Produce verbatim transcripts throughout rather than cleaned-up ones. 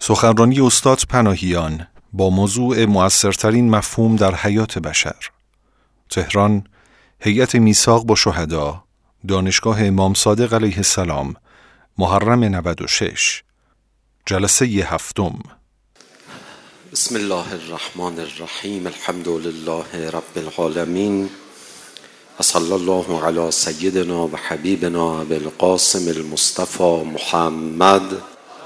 سخنرانی استاد پناهیان با موضوع مؤثرترین مفهوم در حیات بشر. تهران، هیئت میثاق با شهدا، دانشگاه امام صادق علیه السلام، محرم نود و شش. جلسه هفتم. بسم الله الرحمن الرحیم. الحمد لله رب العالمین و صلی الله علی سیدنا و حبیبنا بالقاسم المصطفى محمد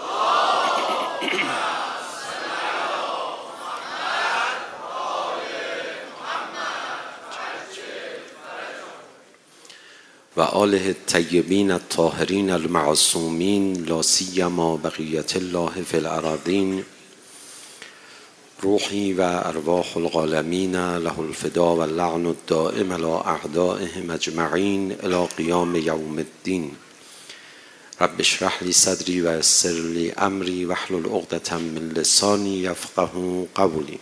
و آله الطیبین الطاهرین المعصومین لا سیما بقیت الله فی الارضین. روحی و ارواح العالمین له الفدا و اللعن الدائم علی اعدائهم اجمعین الی قیام یوم الدین. رب اشرح لی صدری و یسر لی امری واحلل عقدة من لسانی یفقهوا قولی.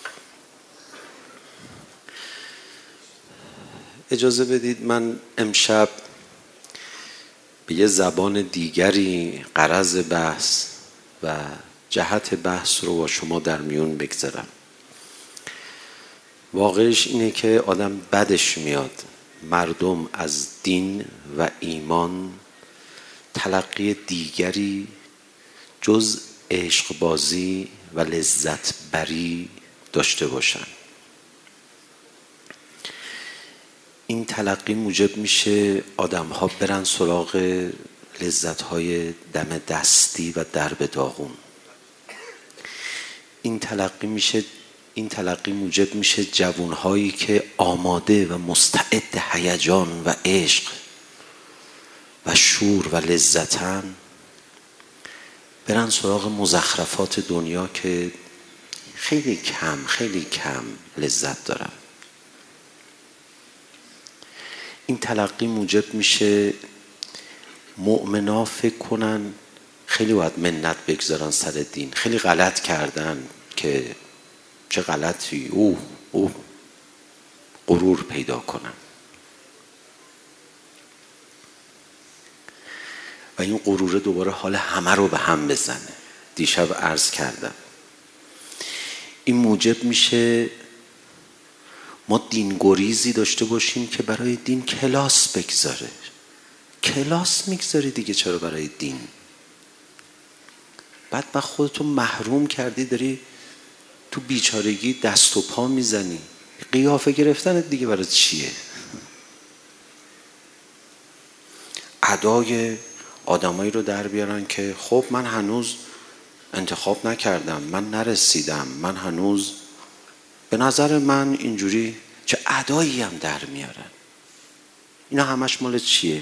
اجازه بدید من امشب به یه زبان دیگری غرض بحث و جهت بحث رو با شما در میون بگذارم. واقعش اینه که آدم بدش میاد مردم از دین و ایمان تلقی دیگری جز عشق بازی و لذت بری داشته باشن. این تلقی موجب میشه آدم ها برن سراغ لذت های دم دستی و درب داغون. این تلقی میشه این تلقی موجب میشه جوان هایی که آماده و مستعد هیجان و عشق و شور و لذتن برن سراغ مزخرفات دنیا که خیلی کم خیلی کم لذت دارن. این تلقی موجب میشه مؤمنا فکر کنن خیلی باید منت بگذارن سر دین، خیلی غلط کردن که چه غلطی، اوه اوه غرور پیدا کنن و این غروره دوباره حال همه رو به هم بزنه. دیشب عرض کردم این موجب میشه ما دین گریزی داشته باشیم که برای دین کلاس بگذاره. کلاس میگذاری دیگه، چرا برای دین؟ بعد با خودتو محروم کردی، داری تو بیچارگی دست و پا میزنی. قیافه گرفتن دیگه برای چیه؟ ادای آدمایی رو در بیارن که خب من هنوز انتخاب نکردم، من نرسیدم، من هنوز به نظر من اینجوری، چه ادایی هم در میارن. اینا همش مال چیه؟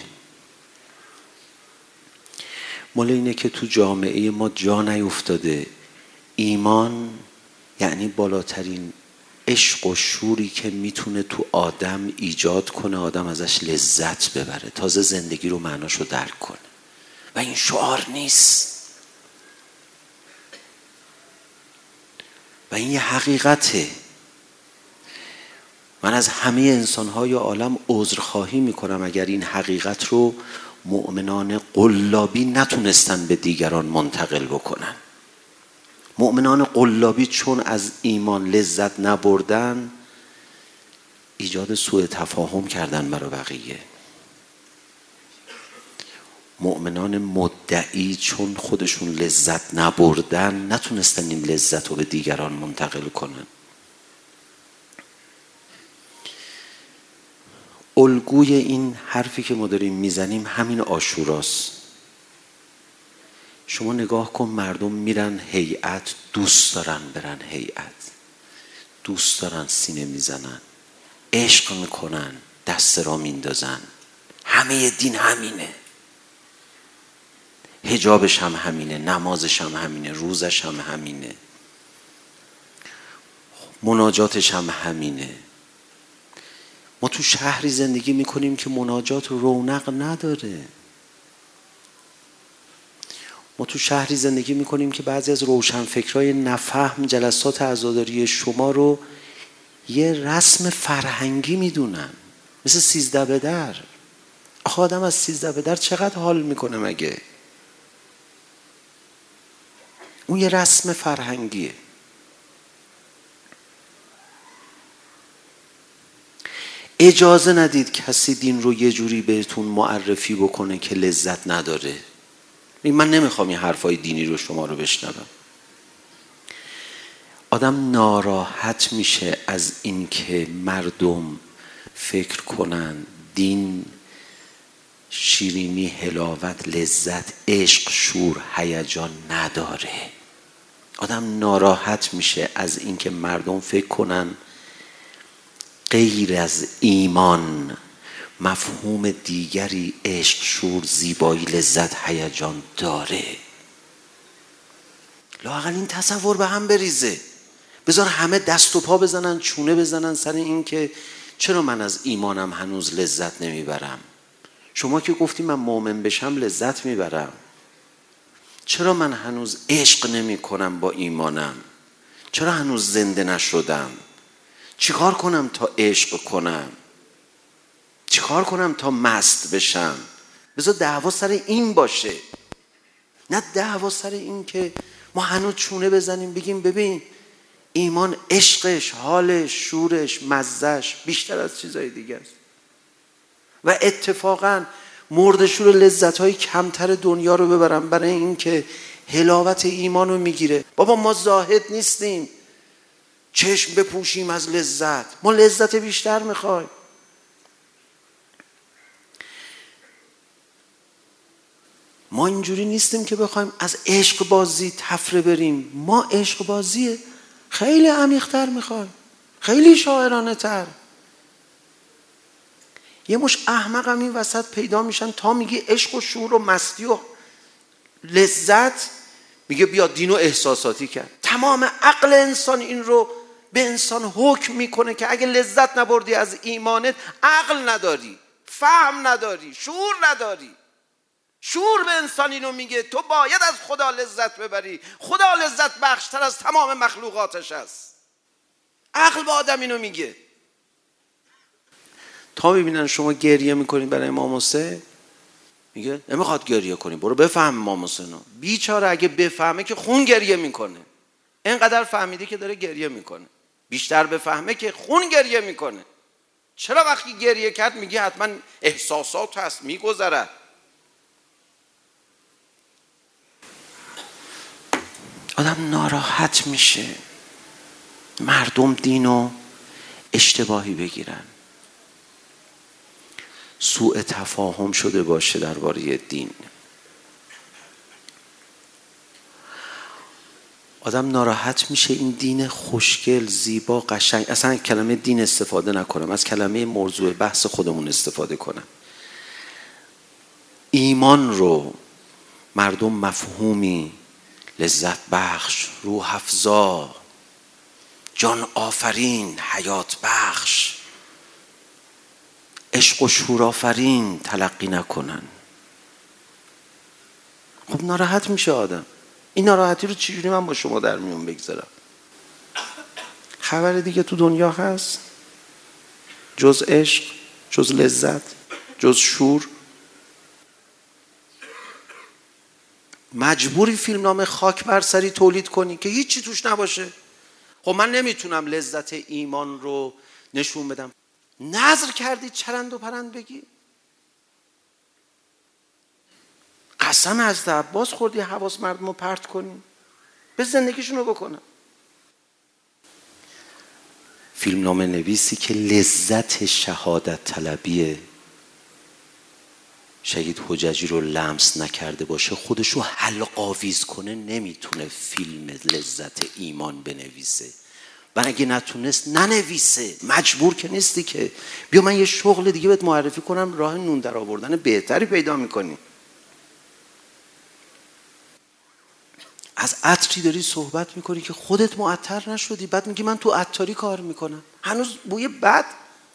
مال اینه که تو جامعه ما جا نیفتاده. ایمان یعنی بالاترین عشق و شوری که میتونه تو آدم ایجاد کنه، آدم ازش لذت ببره، تازه زندگی رو معناشو درک کنه. و این شعار نیست و این یه حقیقته. من از همه انسان‌های عالم عذرخواهی میکنم اگر این حقیقت رو مؤمنان قلابی نتونستن به دیگران منتقل بکنن. مؤمنان قلابی چون از ایمان لذت نبردن، ایجاد سوء تفاهم کردن برای بقیه. مؤمنان مدعی چون خودشون لذت نبردن، نتونستن این لذت رو به دیگران منتقل کنن. الگوی این حرفی که ما داریم میزنیم همین عاشوراست. شما نگاه کن، مردم میرن هیئت، دوست دارن برن هیئت، دوست دارن سینه میزنن، عشق میکنن، دست را میندازن. همه دین همینه، حجابش هم همینه، نمازش هم همینه، روزش هم همینه، مناجاتش هم همینه. ما تو شهری زندگی میکنیم که مناجات رونق نداره. ما تو شهری زندگی میکنیم که بعضی از روشنفکرای نفهم جلسات عزاداری شما رو یه رسم فرهنگی میدونن، مثل سیزده به در. آخه آدم از سیزده به در چقدر حال میکنه مگه؟ اون یه رسم فرهنگیه. اجازه ندید کسی دین رو یه جوری بهتون معرفی بکنه که لذت نداره. من نمیخوام این حرفای دینی رو شما رو بشنوم. آدم ناراحت میشه از اینکه مردم فکر کنن دین شیرینی، حلاوت، لذت، عشق، شور، هیجان نداره. آدم ناراحت میشه از اینکه مردم فکر کنن غیر از ایمان مفهوم دیگری عشق، شور، زیبایی، لذت، هیجان داره. لااقل این تصور به هم بریزه. بذار همه دست و پا بزنن، چونه بزنن سر این که چرا من از ایمانم هنوز لذت نمیبرم؟ شما که گفتی من مؤمن بشم لذت میبرم، چرا من هنوز عشق نمی کنم با ایمانم؟ چرا هنوز زنده نشدم؟ چیکار کنم تا عشق کنم؟ چیکار کنم تا مست بشم؟ بذار دعوا سر این باشه، نه دعوا سر این که ما هنوز چونه بزنیم بگیم ببین ایمان عشقش، حالش، شورش، مزهش بیشتر از چیزهای دیگه است. و اتفاقا مردشور لذت‌های کمتر دنیا رو ببرم برای این که حلاوت ایمان رو میگیره. بابا ما زاهد نیستیم چشم بپوشیم از لذت، ما لذت بیشتر میخوایم. ما اینجوری نیستیم که بخوایم از عشق بازی تفره بریم. ما عشق بازی خیلی عمیق‌تر میخوایم، خیلی شاعرانه تر. یه مش احمق هم این وسط پیدا میشن، تا میگی عشق و شور و مستی و لذت میگه بیا دین و احساساتی کرد. تمام عقل انسان این رو به انسان حکم میکنه که اگه لذت نبردی از ایمانت عقل نداری، فهم نداری، شعور نداری. شعور به انسان اینو میگه تو باید از خدا لذت ببری، خدا لذت بخشتر از تمام مخلوقاتش است. عقل به آدم اینو میگه. تا ببینن شما گریه میکنید برای امام حسین، میگه نمیخواد گریه کنی، برو بفهم امام حسینو. بیچاره اگه بفهمه که خون گریه میکنه. اینقدر فهمیده که داره گریه میکنه، بیشتر بفهمه که خون گریه میکنه. چرا وقتی گریه کرد میگه حتما احساسات هست میگذره؟ آدم ناراحت میشه مردم دینو اشتباهی بگیرن، سوء تفاهم شده باشه درباره دین. آدم ناراحت میشه این دین خوشگل، زیبا، قشنگ، اصلا کلمه دین استفاده نکنم، از کلمه موضوع بحث خودمون استفاده کنم. ایمان رو مردم مفهومی لذت بخش، روح افزا، جان آفرین، حیات بخش، عشق و شور آفرین تلقی نکنن. خب ناراحت میشه آدم. این ناراحتی رو چجوری من با شما در میون بگذارم؟ خبر دیگه تو دنیا هست جز عشق، جز لذت، جز شور؟ مجبوری فیلم نام خاک بر سری تولید کنی که هیچی توش نباشه. خب من نمیتونم لذت ایمان رو نشون بدم. نظر کردی چرند و پرند بگی؟ قسم از عباس خوردی حواس مردم رو پرت کنی؟ به زندگیشون رو بکنن. فیلم نام نویسی که لذت شهادت طلبی شهید حججی رو لمس نکرده باشه، خودش رو حلق آویز کنه، نمیتونه فیلم لذت ایمان بنویسه. و اگه نتونست ننویسه، مجبور که نیستی که. بیا من یه شغل دیگه بهت معرفی کنم، راه نون در آوردن بهتری پیدا میکنی. از عطری داری صحبت میکنی که خودت معطر نشدی، بعد میگی من تو عطاری کار میکنم، هنوز بوی بد.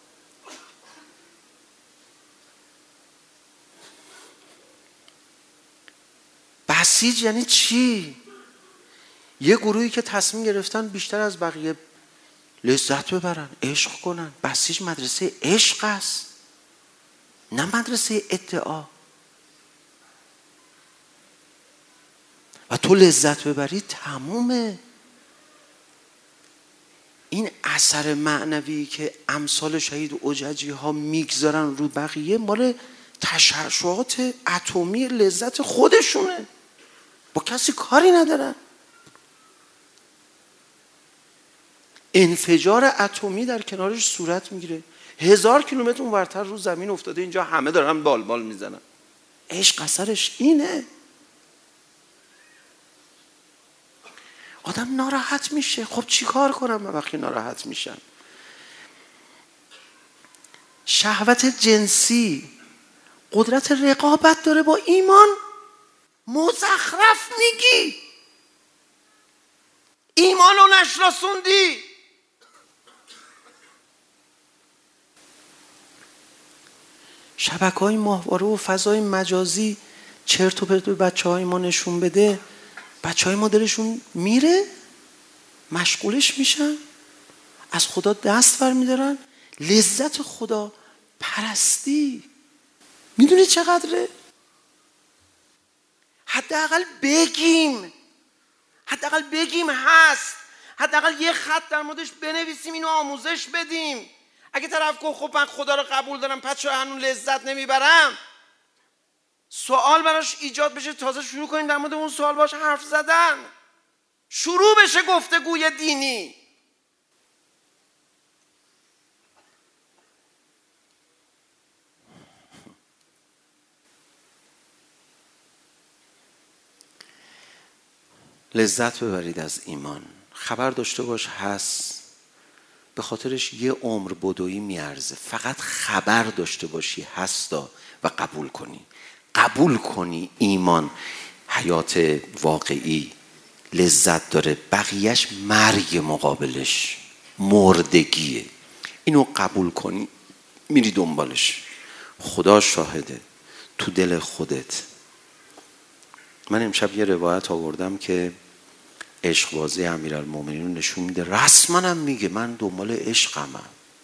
بسیج یعنی چی؟ یه گروهی که تصمیم گرفتن بیشتر از بقیه لذت ببرن، عشق کنن. بسیج مدرسه عشق است، نه مدرسه ادعا. و تو لذت ببری تمومه. این اثر معنوی که امثال شهید عججی ها میگذارن رو بقیه مال تشعشعات اتمی لذت خودشونه، با کسی کاری ندارن. انفجار اتمی در کنارش صورت میگیره، هزار کیلومتر اونورتر رو زمین افتاده، اینجا همه دارن بال بال میزنن. عشق اثرش اینه. آدم ناراحت میشه. خب چی کار کنم من وقتی ناراحت میشم؟ شهوت جنسی قدرت رقابت داره با ایمان. مزخرف میگی، ایمان رو نشناسوندی. شبکه‌های ماهواره و فضای مجازی چرت و پرت به بچه‌های ما نشون بده، بچه‌های ما دلشون میره، مشغولش میشن، از خدا دست برمی‌دارن. لذت خدا پرستی میدونی چقدره؟ حداقل بگیم، حداقل بگیم هست، حداقل یه خط در موردش بنویسیم، اینو آموزش بدیم. اگه طرف گفت خب من خدا رو قبول دارم پس چرا هنوز لذت نمیبرم، سوال براش ایجاد بشه، تازه شروع کنیم در مورد اون سوال باش حرف زدن، شروع بشه گفتگوی دینی. لذت ببرید از ایمان. خبر داشته باش هست، به خاطرش یه عمر بدویی میارزه. فقط خبر داشته باشی هستا و قبول کنی. قبول کنی ایمان حیات واقعی لذت داره، بقیهش مرگ مقابلش مردگیه. اینو قبول کنی میری دنبالش. خدا شاهده تو دل خودت. من امشب یه روایت آوردم که عشق بازی امیرالمومنین رو نشون میده. رسما هم میگه من دنبال عشقمم.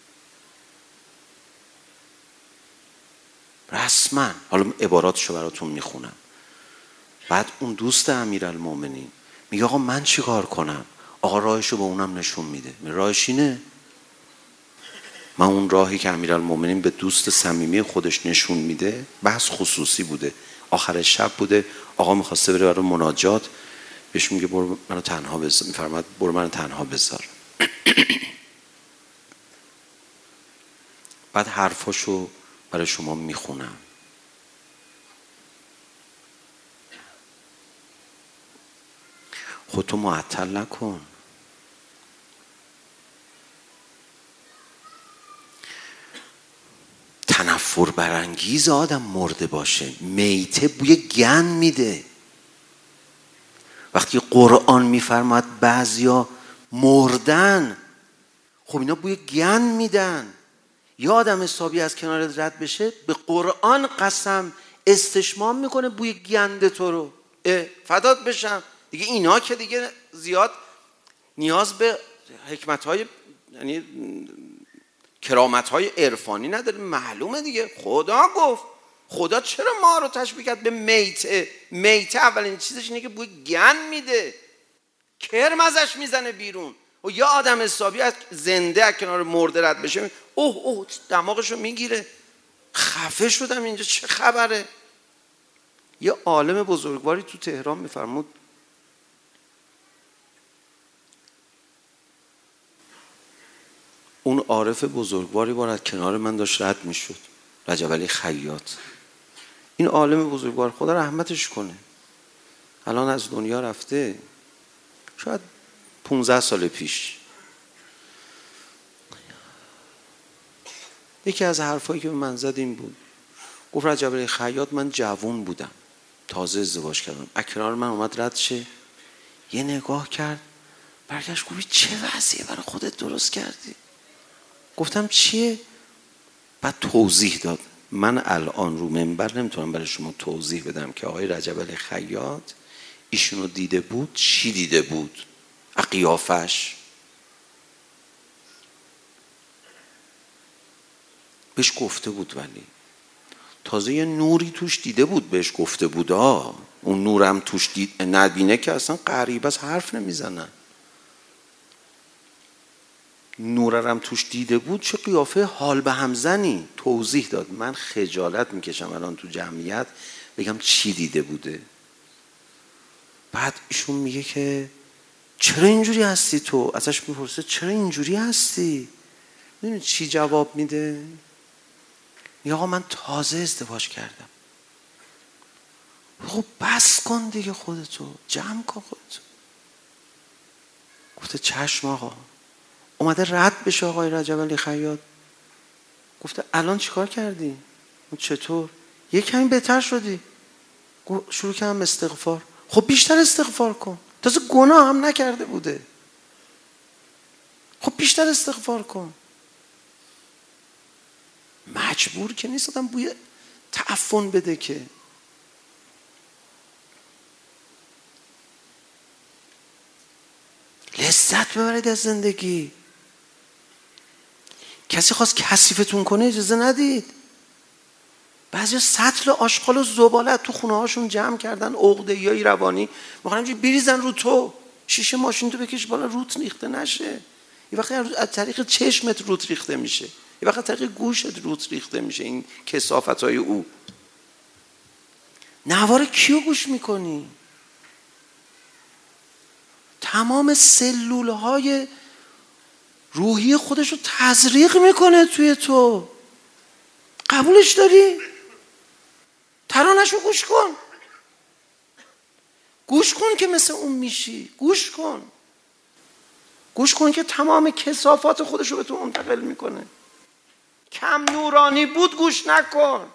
رسما. حالا عباراتشو براتون میخونم. بعد اون دوست امیرالمومنین میگه آقا من چی کار کنم؟ آقا راهشو به اونم نشون میده. راهش اینه. من اون راهی که امیرالمومنین به دوست صمیمی خودش نشون میده، بحث خصوصی بوده، آخر شب بوده، آقا میخواسته بره برای مناجات، بهش میگه برو منو تنها بذار، میفرماد برو منو تنها بذار. بعد حرفاشو برای شما میخونم. خودتو معطل نکن. تنفر برانگیز آدم مرده باشه. میته بوی گن میده. وقتی قرآن میفرماد بعضیا مردن، خب اینا بوی گن میدن. یا آدم حسابی از کنارت رد بشه، به قرآن قسم استشمام میکنه بوی گند تو رو. فدات بشم دیگه. اینا که دیگه زیاد نیاز به حکمت‌های یعنی کرامت‌های عرفانی نداره. معلومه دیگه. خدا گفت. خدا چرا ما رو تشبیه کرد به میته؟ میته اولین چیزش اینه که بوی گن میده، کرم ازش میزنه بیرون. و یا آدم حسابی از زنده از کنار مرده رد بشه، اوه اوه دماغشو میگیره. خفه شدم اینجا چه خبره؟ یه عالم بزرگواری تو تهران میفرمود اون عارف بزرگواری بار از کنار من داشت رد میشد، رجب علی خیاط. این عالم بزرگوار خدا رحمتش کنه، الان از دنیا رفته، شاید پونزده سال پیش. یکی از حرفایی که به من زد این بود، گفت رجب علی خیاط من جوان بودم، تازه ازدواج کردم، از کنار من اومد رد شه، یه نگاه کرد، برگشت گفت چه وضعیه برای خودت درست کردی؟ گفتم چیه؟ بعد توضیح داد. من الان رو منبر نمیتونم برای شما توضیح بدم که آقای رجب علی خیاط ایشونو دیده بود، چی دیده بود قیافش. بهش گفته بود، ولی تازه یه نوری توش دیده بود بهش گفته بود. آه اون نورم توش دید نبینه که اصلا غریبه است، حرف نمیزنن. نورم توش دیده بود چه قیافه حال به همزنی توضیح داد. من خجالت میکشم الان تو جمعیت بگم چی دیده بوده. بعد ایشون میگه که چرا اینجوری هستی تو؟ ازش میپرسه چرا اینجوری هستی؟ میدونی چی جواب میده؟ میگه آقا من تازه ازدواج کردم. خب بس کن دیگه، خودتو جمع کن خودتو. گفته چشم آقا. اومده رد بشه آقای رجب علی خیاط. گفته الان چیکار کردی؟ چطور؟ یه کمی بهتر شدی. شروع کردم استغفار. خب بیشتر استغفار کن، تازه گناه هم نکرده بوده. خب بیشتر استغفار کن. مجبور که نیست آدم بوی تعفن بده که. لذت ببرید از زندگی. کسی خواست کثیفتون کنه اجازه ندید. بعضی سطل آشغال و زباله تو خونه هاشون جمع کردن، عقده‌ای روانی میخوان همینجوری بریزن رو تو. شیشه ماشین تو بکش بالا روت ریخته نشه. یه وقتی از طریق چشمت روت ریخته میشه، یه وقتی از طریق گوشت روت ریخته میشه. این کثافت‌های او. نوار کیو گوش میکنی؟ تمام سلولهای روحی خودش رو تزریق میکنه توی تو. قبولش داری؟ ترانش رو گوش کن. گوش کن که مثل اون میشی. گوش کن. گوش کن که تمام کثافات خودش رو به تو منتقل میکنه. کم نورانی بود گوش نکن.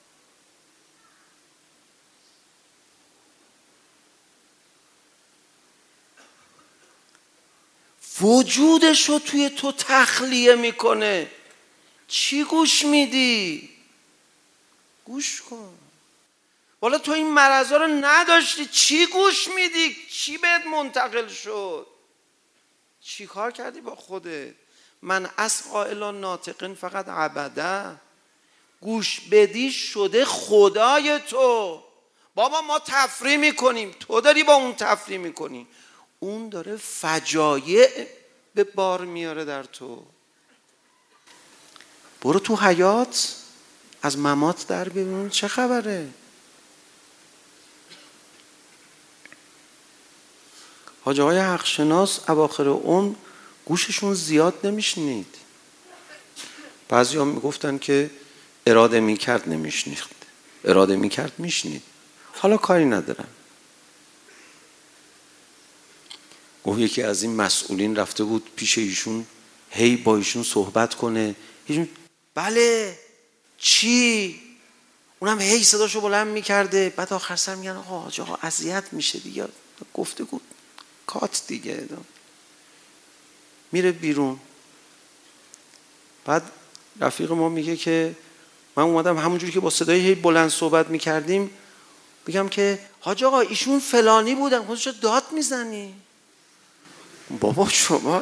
وجودش رو توی تو تخلیه میکنه. چی گوش میدی؟ گوش کن. والا تو این مرضا رو نداشتی، چی گوش میدی؟ چی بهت منتقل شد؟ چی کار کردی با خودت؟ من اسقا الی ناطقین فقط عبده. گوش بدی شده خدای تو. بابا ما تفریح میکنیم، تو داری با اون تفریح میکنی. اون داره فجایع به بار میاره در تو. برو تو حیات از ممات در ببین چه خبره. حاج آقای حقشناس اواخر عمر گوششون زیاد نمیشنید. بعضی ها میگفتن که اراده میکرد نمیشنید، اراده میکرد میشنید. حالا کاری ندارم. گفت یکی از این مسئولین رفته بود پیش ایشون، هی با ایشون صحبت کنه. ایشون بله چی؟ اونم هی صداشو بلند میکرده. بعد آخر سر میگن آقا حاج آقا اذیت میشه دیگه، گفته گفت کات دیگه. میره بیرون. بعد رفیق ما میگه که من اومدم همونجوری که با صدای هی بلند صحبت میکردیم میگم که حاج آقا ایشون فلانی بودن. خودشو داد میزنی؟ بابا شما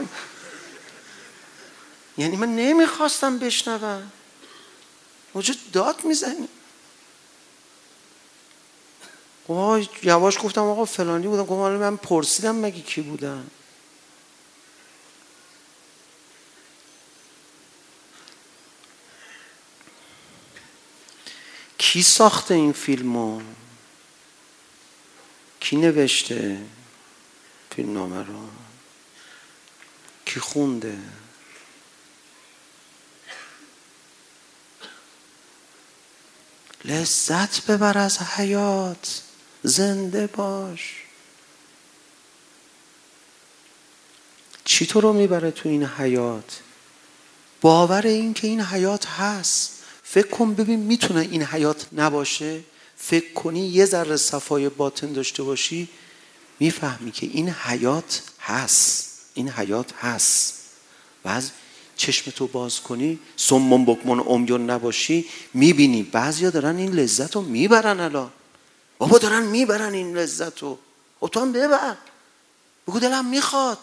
یعنی من نمیخواستم بشنوم، خودشو داد میزنی؟ آقا یواش گفتم آقا فلانی بودن. گفتم من پرسیدم مگه کی بودن؟ کی ساخته این فیلمو؟ کی نوشته فیلم نامه رو؟ کی خونده؟ لذت ببر از حیات. زنده باش. چی تو رو میبره تو این حیات؟ باور این که این حیات هست. فکر کن ببین میتونه این حیات نباشه؟ فکر کنی یه ذره صفای باطن داشته باشی میفهمی که این حیات هست. این حیات هست. و از چشمتو باز کنی، صمم بکمن عمیان نباشی، میبینی بعضیا دارن این لذت رو میبرن. الان بابا دارن میبرن این لذت رو. و تو هم ببر. بگو دلم میخواد.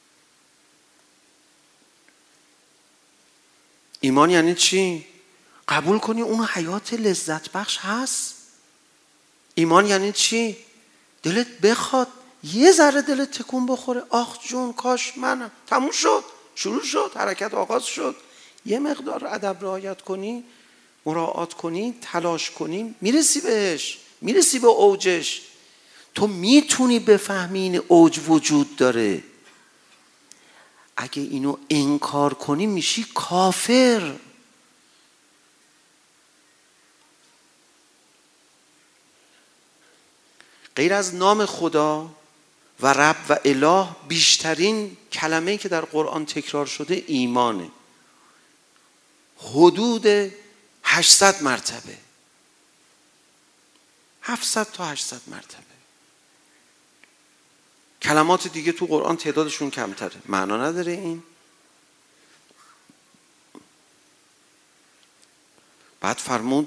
ایمان یعنی چی؟ قبول کنی اون حیات لذت بخش هست. ایمان یعنی چی؟ دلت بخواد یه ذره دلت تکون بخوره، آخ جون کاش منم. تموم شد، شروع شد، حرکت آغاز شد. یه مقدار ادب رعایت کنی، مراعات کنی، تلاش کنی، میرسی بهش، میرسی به اوجش. تو میتونی بفهمی این اوج وجود داره. اگه اینو انکار کنی میشی کافر. غیر از نام خدا و رب و اله بیشترین کلمه‌ای که در قرآن تکرار شده ایمانه. حدود هشتصد مرتبه، هفتصد تا هشتصد مرتبه. کلمات دیگه تو قرآن تعدادشون کمتره. معنا نداره این؟ بعد فرمود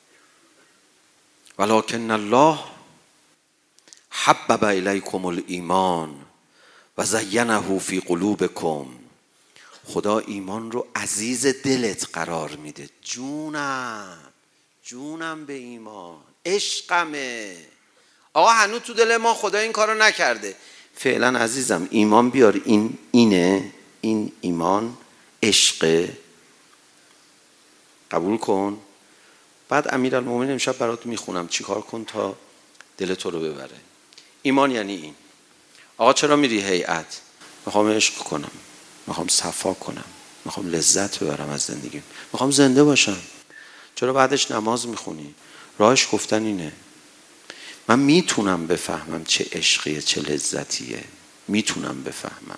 ولکن الله حبب الیکم الایمان و زینه فی قلوبکم. خدا ایمان رو عزیز دلت قرار میده. جونم جونم به ایمان، عشقمه. آقا هنوز تو دل ما خدا این کارو نکرده. فعلا عزیزم ایمان بیار، این اینه، این ایمان عشق، قبول کن. بعد امیرالمومنین امشب برات میخونم چیکار کن تا دل تو رو ببره. ایمان یعنی این. آقا چرا میری هیئت؟ میخوام عشق کنم، میخوام صفا کنم، میخوام لذت ببرم از زندگی، میخوام زنده باشم. چرا بعدش نماز میخونی؟ راهش گفتن اینه. من میتونم بفهمم چه عشقیه، چه لذتیه، میتونم بفهمم.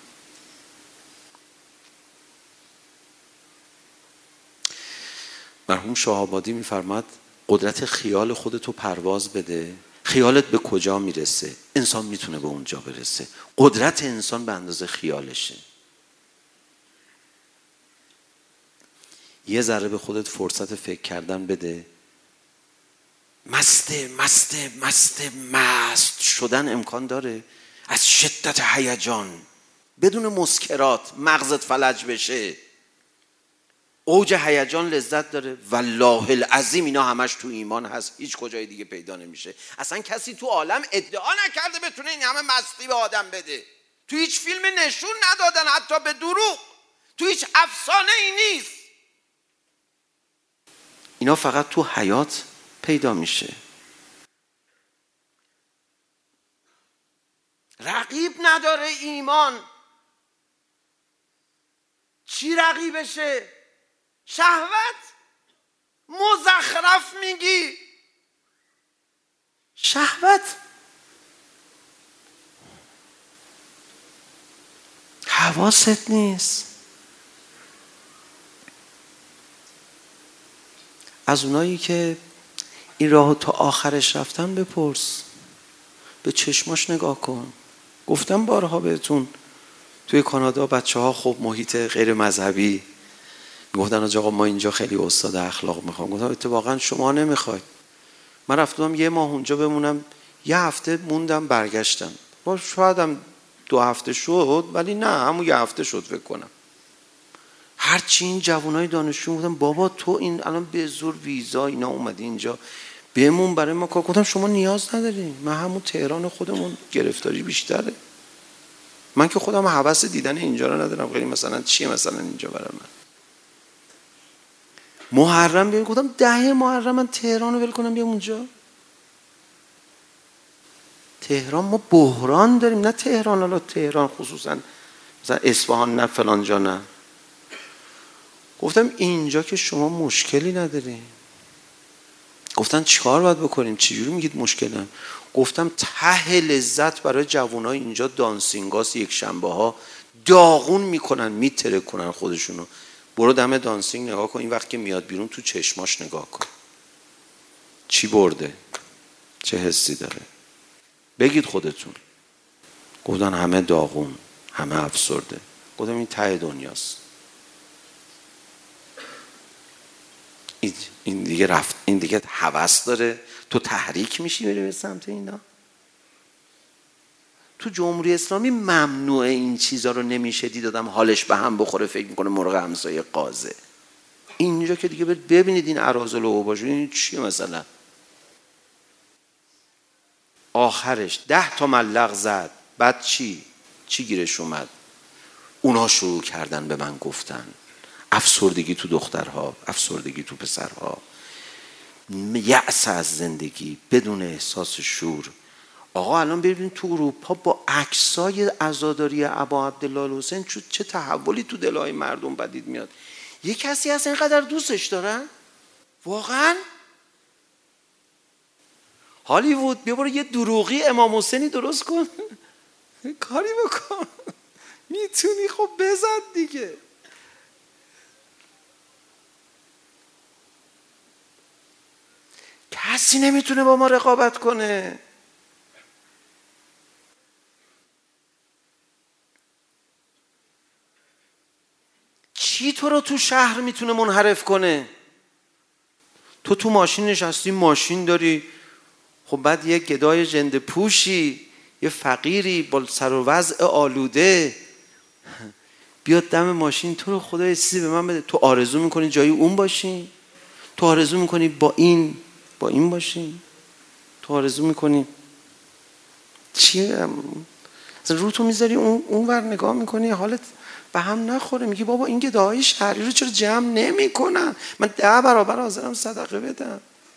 مرحوم شاه‌آبادی میفرماد قدرت خیال خودتو پرواز بده. خیالت به کجا میرسه؟ انسان میتونه به اونجا برسه. قدرت انسان به اندازه خیالشه. یه ذره به خودت فرصت فکر کردن بده. مست مست مست مست شدن امکان داره از شدت هیجان، بدون مسکرات مغزت فلج بشه. اوج هیجان لذت داره. والله العظیم اینا همش تو ایمان هست، هیچ کجای دیگه پیدا نمیشه. اصلا کسی تو عالم ادعا نکرده بتونه این همه مستی به آدم بده. تو هیچ فیلم نشون ندادن، حتی به دروغ. تو هیچ افسانه ای نیست. اینا فقط تو حیات پیدا میشه. رقیب نداره ایمان. چی رقیبشه؟ شهوت. مزخرف میگی. شهوت حواست نیست. از اونایی که این راه تا آخرش رفتن بپرس، به چشماش نگاه کن. گفتم بارها بهتون توی کانادا بچه ها خب محیط غیر مذهبی گفتن آقا ما اینجا خیلی استاد اخلاق میخوام. گفتم اتفاقا شما نمیخواید. من رفتم یه ماه اونجا بمونم، یه هفته موندم برگشتم. با شاید هم دو هفته شد، ولی نه همون یه هفته شد فکر کنم. هرچی این جوانای دانشجو گفتم بابا تو این الان به زور ویزا اینا اومدی اینجا بمون برای ما کار. گفتم شما نیاز ندارین، من همون تهران خودمون گرفتاری بیشتره. من که خودم هوس دیدن اینجا رو ندارم. خیلی مثلا چیه مثلا اینجا برای من محرم بیام. گفتم ده محرم من تهران رو ول کنم بیام اونجا؟ تهران ما بحران داریم. نه تهران، حالا تهران خصوصا مثلا اصفهان نه فلان جا نه. گفتم اینجا که شما مشکلی ندارین. گفتن چیکار باید بکنیم؟ چجوری میگید مشکلم؟ گفتم ته لذت برای جوانای اینجا دانسینگاس یک شنبه ها داغون میکنن، میتره کنن خودشونو. برو دم دانسینگ نگاه کن، این وقت که میاد بیرون تو چشماش نگاه کن چی برده، چه حسی داره. بگید خودتون. گفتن همه داغون، همه افسرده. گفتم این ته دنیاست. این دیگه رفت، این دیگه هوس داره. تو تحریک میشی بری به سمت اینا. تو جمهوری اسلامی ممنوعه این چیزا رو نمیشه دید. آدم حالش به هم بخوره فکر میکنه مرغ همسایه قازه. اینجا که دیگه ببینید این اراذل و اوباش این چیه مثلا. آخرش ده تا ملق زد. بعد چی؟ چی گیرش اومد؟ اونا شروع کردن به من گفتن افسردگی تو دخترها، افسردگی تو پسرها، یأس از زندگی، بدون احساس شور. آقا الان ببینید تو اروپا با عکسای عزاداری ابا عبدالله الحسین چه تحولی تو دلهای مردم پدید میاد. یه کسی هست اینقدر دوستش دارن؟ واقعا؟ هالیوود بیا برو یه دروغی امام حسینی درست کن کاری بکن، میتونی خب بزن دیگه. کسی نمیتونه با ما رقابت کنه. چی تو رو تو شهر میتونه منحرف کنه؟ تو تو ماشین نشستی، ماشین داری، خب بعد یه گدای جنده پوشی، یه فقیری با سر و وضع آلوده بیاد دم ماشین، تو رو خدا یه چیزی به من بده. تو آرزو میکنی جای اون باشی؟ تو آرزو میکنی با این با این باشی؟ تو آرزو میکنی چیه؟ اصلا رو تو میذاری اون اون ور نگاه میکنی حالت به هم نخوره، میگی بابا این گداهای شهری رو چرا جمع نمی کنن؟ من ده برابر حاضرم صدقه بدم.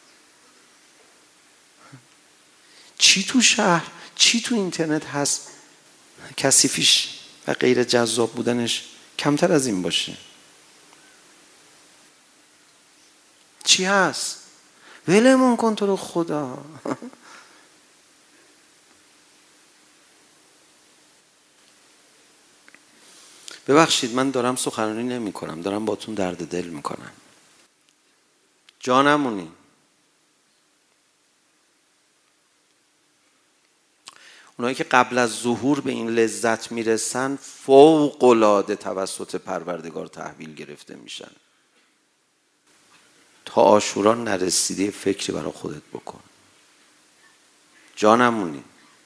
چی تو شهر، چی تو اینترنت هست کثیفیش و غیر جذاب بودنش کمتر از این باشه؟ چی هست؟ ولمون کن تو رو خدا. ببخشید من دارم سخنرانی نمی کنم، دارم باتون درد دل می کنم. جانمونی. اونایی که قبل از ظهور به این لذت میرسن فوق العاده توسط پروردگار تحویل گرفته میشن. تا عاشورا نرسیده فکری برای خودت بکن. جانمونی.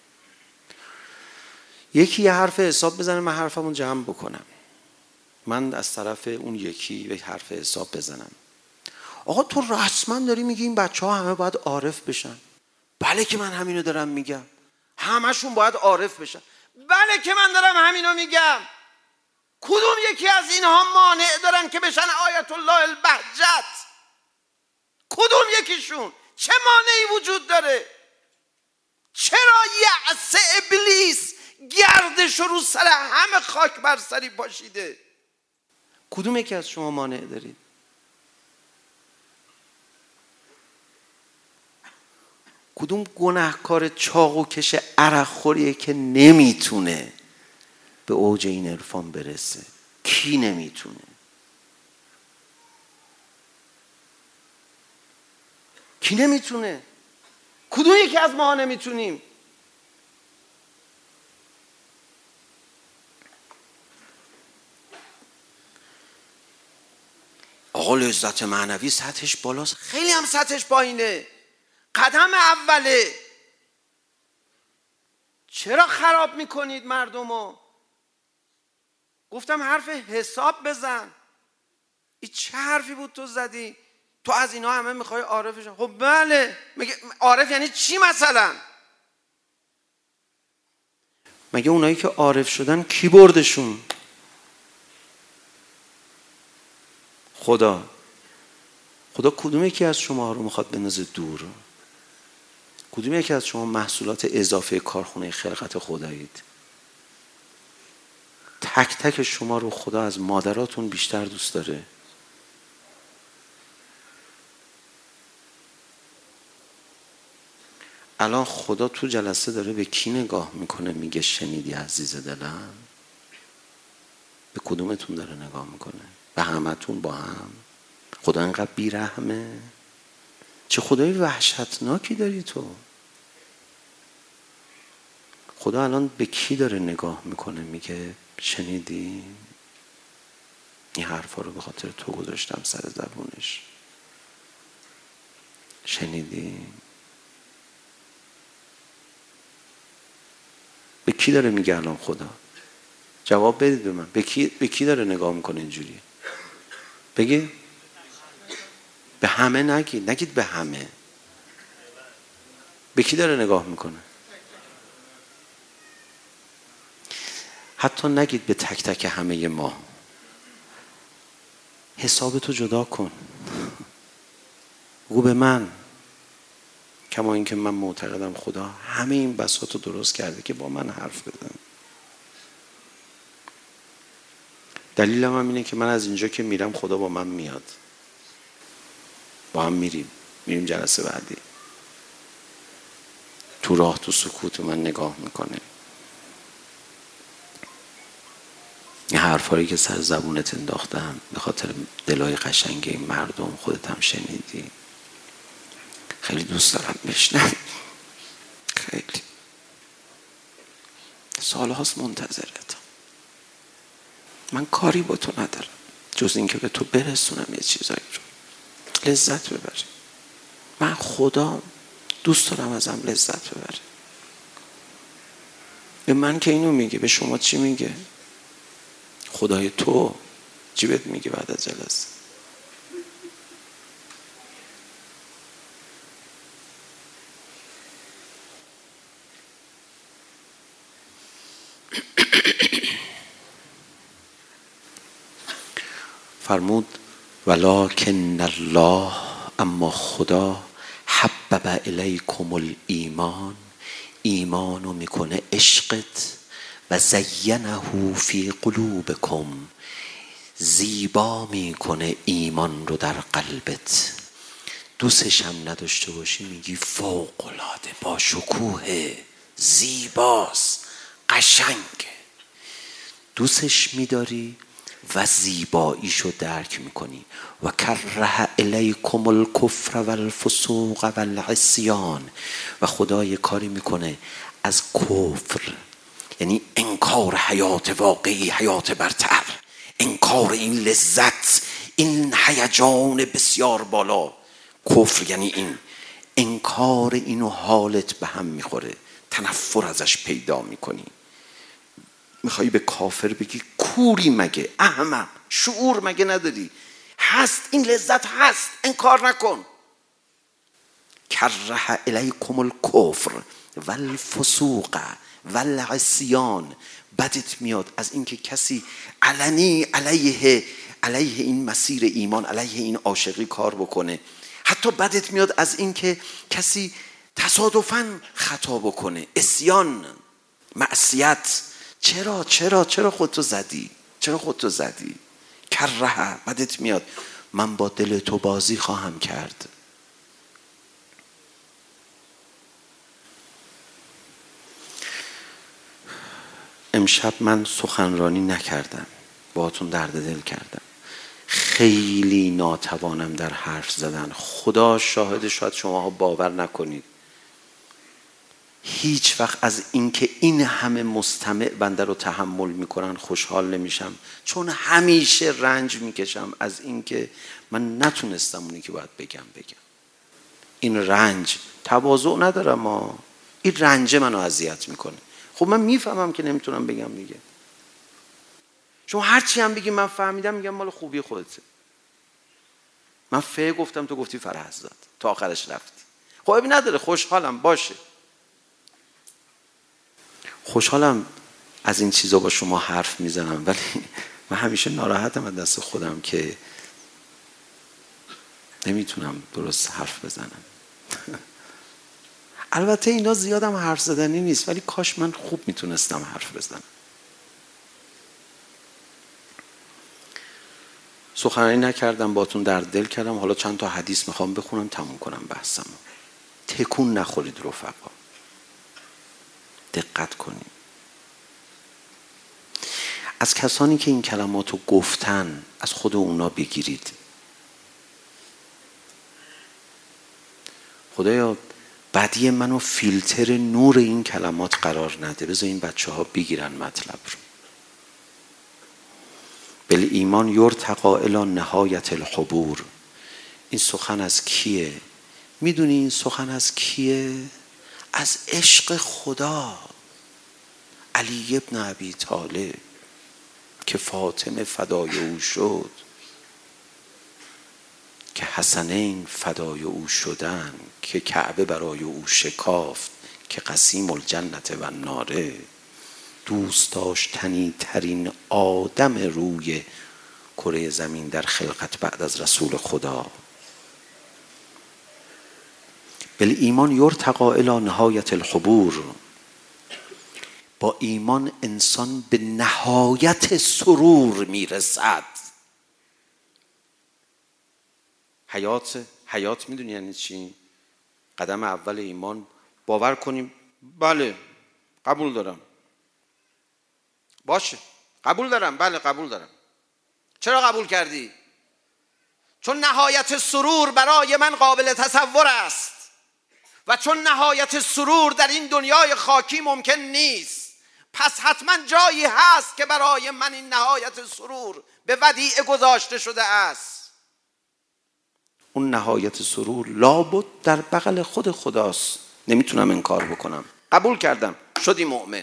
یکی یه حرف حساب بزنه من حرفمون جمع بکنم. من از طرف اون یکی یه حرف حساب بزنم. آقا تو رسما داری میگی این بچه ها همه باید عارف بشن. بله که من همینو دارم میگم. همشون باید عارف بشن. بله که من دارم همینو میگم. کدوم یکی از اینها مانع دارن که بشن آیت الله البهجت؟ کدوم یکیشون؟ چه مانعی وجود داره؟ چرا یأس ابلیس گردش رو سر همه خاک بر سری پاشیده؟ کدوم یکی از شما مانع دارید؟ کدوم گناهکار چاق و کش عرق خوریه که نمیتونه به اوج این عرفان برسه؟ کی نمیتونه؟ کی نمیتونه؟ کدوم یکی از ما نمیتونیم؟ آقا لذت معنوی سطحش بالاست، خیلی هم سطحش پایینه. قدم اوله. چرا خراب میکنید مردمو؟ گفتم حرف حساب بزن. این چه حرفی بود تو زدی؟ تو از اینا همه میخوای عارفش؟ خب بله. مگه عارف یعنی چی مثلا؟ مگه اونایی که عارف شدن کی بردشون؟ خدا. خدا کدوم یکی از شما رو میخواد بندازه دور؟ کدوم یکی از شما محصولات اضافه کارخونه خلقت خدایید؟ تک تک شما رو خدا از مادراتون بیشتر دوست داره. الان خدا تو جلسه داره به کی نگاه میکنه میگه شنیدی عزیز دلم؟ به کدومتون داره نگاه میکنه؟ به همتون با هم؟ خدا اینقدر بیرحمه؟ چه خدای وحشتناکی داری تو. خدا الان به کی داره نگاه میکنه میگه شنیدی؟ این حرفا رو به خاطر تو گذاشتم سر زبونش. شنیدی؟ به کی داره میگه الان خدا؟ جواب بدید به من. به کی, به کی داره نگاه میکنه اینجوری؟ بگی؟ به همه نگید، نگید به همه. به کی داره نگاه میکنه؟ حتی نگید به تک تک همه ما. حسابتو جدا کن. بگو به من. کما اینکه من معتقدم خدا همه این بساطو درست کرده که با من حرف بزنه. دلیلم هم اینه که من از اینجا که میرم خدا با من میاد. با هم میریم. میریم جلسه بعدی. تو راه تو سکوت من نگاه میکنه. این حرفایی که سر زبونت انداختم به خاطر دلای قشنگ این مردم، خودت هم شنیدی. خیلی دوست دارم بشنوم. خیلی سال هاست منتظرتم. من کاری با تو ندارم جز اینکه به تو برسونم یه چیزایی رو لذت ببری. من خدا دوست دارم ازم لذت ببری. به من که اینو میگه، به شما چی میگه؟ خدای تو چی بهت میگه بعد از جلسه؟ فرمود ولکن الله، اما خدا حبب الیکم الایمان، ایمانو میکنه عشقت، و زینه فی قلوبکم، زیبا میکنه ایمان رو در قلبت. دوستش هم نداشته باشی میگی فوق العاده با شکوه، زیباست، قشنگه. دوستش میداری و زیباییشو درک میکنی. و کره الیکم الکفر والفسوق والعصیان، و خدا یه کاری میکنه از کفر، یعنی انکار حیات واقعی، حیات برتر، انکار این لذت، این هیجان بسیار بالا. کفر یعنی این انکار اینو، حالت به هم میخوره، تنفر ازش پیدا میکنی. میخوایی به کافر بگی کوری مگه، احمق، شعور مگه نداری؟ هست، این لذت هست، انکار نکن. کره الیکم الکفر والفسوق والعصیان، بدت میاد از اینکه کسی علنی علیه علیه این مسیر ایمان، علیه این عاشقی کار بکنه. حتی بدت میاد از اینکه کسی تصادفاً خطا بکنه، عصیان، معصیت. چرا چرا چرا خودتو زدی؟ چرا خودتو زدی؟ کره، بدت میاد. من با دل تو بازی خواهم کرد. امشب من سخنرانی نکردم، باهاتون درد دل کردم. خیلی ناتوانم در حرف زدن. خدا شاهد، شاید شماها باور نکنید، هیچ وقت از اینکه این همه مستمع بنده رو تحمل میکنن خوشحال نمیشم، چون همیشه رنج میکشم از اینکه من نتونستم اونی که باید بگم بگم. این رنج، تواضع ندارم ما، این رنج منو اذیت میکنه. خب من میفهمم که نمیتونم بگم دیگه. شما هر چی هم بگی من فهمیدم، میگم مال خوبی خودته. من فه گفتم تو گفتی فرهزاد، تا آخرش رفتی. خب ابی نداره، خوشحالم، باشه. خوشحالم از این چیزا با شما حرف میزنم، ولی من همیشه ناراحتم از دست خودم که نمیتونم درست حرف بزنم. البته اینا زیادم حرف زدنی نیست، ولی کاش من خوب میتونستم حرف بزنم. سخنرانی نکردم، باتون در دل کردم. حالا چند تا حدیث میخوام بخونم تموم کنم بحثم. تکون نخورید رفقا، دقت کنید. از کسانی که این کلماتو گفتن از خود اونا بگیرید. خدایا بدی منو فیلتر نور این کلمات قرار نده، بذار این بچه ها بگیرن مطلب رو. بل ایمان یرتقا الی نهایت الحبور. این سخن از کیه؟ میدونی این سخن از کیه؟ از عشق خدا. علی ابن ابی طالب که فاطمه فدای او شد. که حسنین فدای او شدن، که کعبه برای او شکافت، که قسیم الجنت و ناره، دوست داشتنی ترین آدم روی کره زمین در خلقت بعد از رسول خدا. بل ایمان یرتقی الی نهایت الحبور، با ایمان انسان به نهایت سرور میرسد. حیات حیات میدونی یعنی چی؟ قدم اول ایمان باور کنیم بله قبول دارم، باشه قبول دارم، بله قبول دارم. چرا قبول کردی؟ چون نهایت سرور برای من قابل تصور است و چون نهایت سرور در این دنیای خاکی ممکن نیست، پس حتما جایی هست که برای من این نهایت سرور به ودیعه گذاشته شده است. اون نهایت سرور لابد در بغل خود خداست، نمیتونم انکار بکنم. قبول کردم، شدی مؤمن.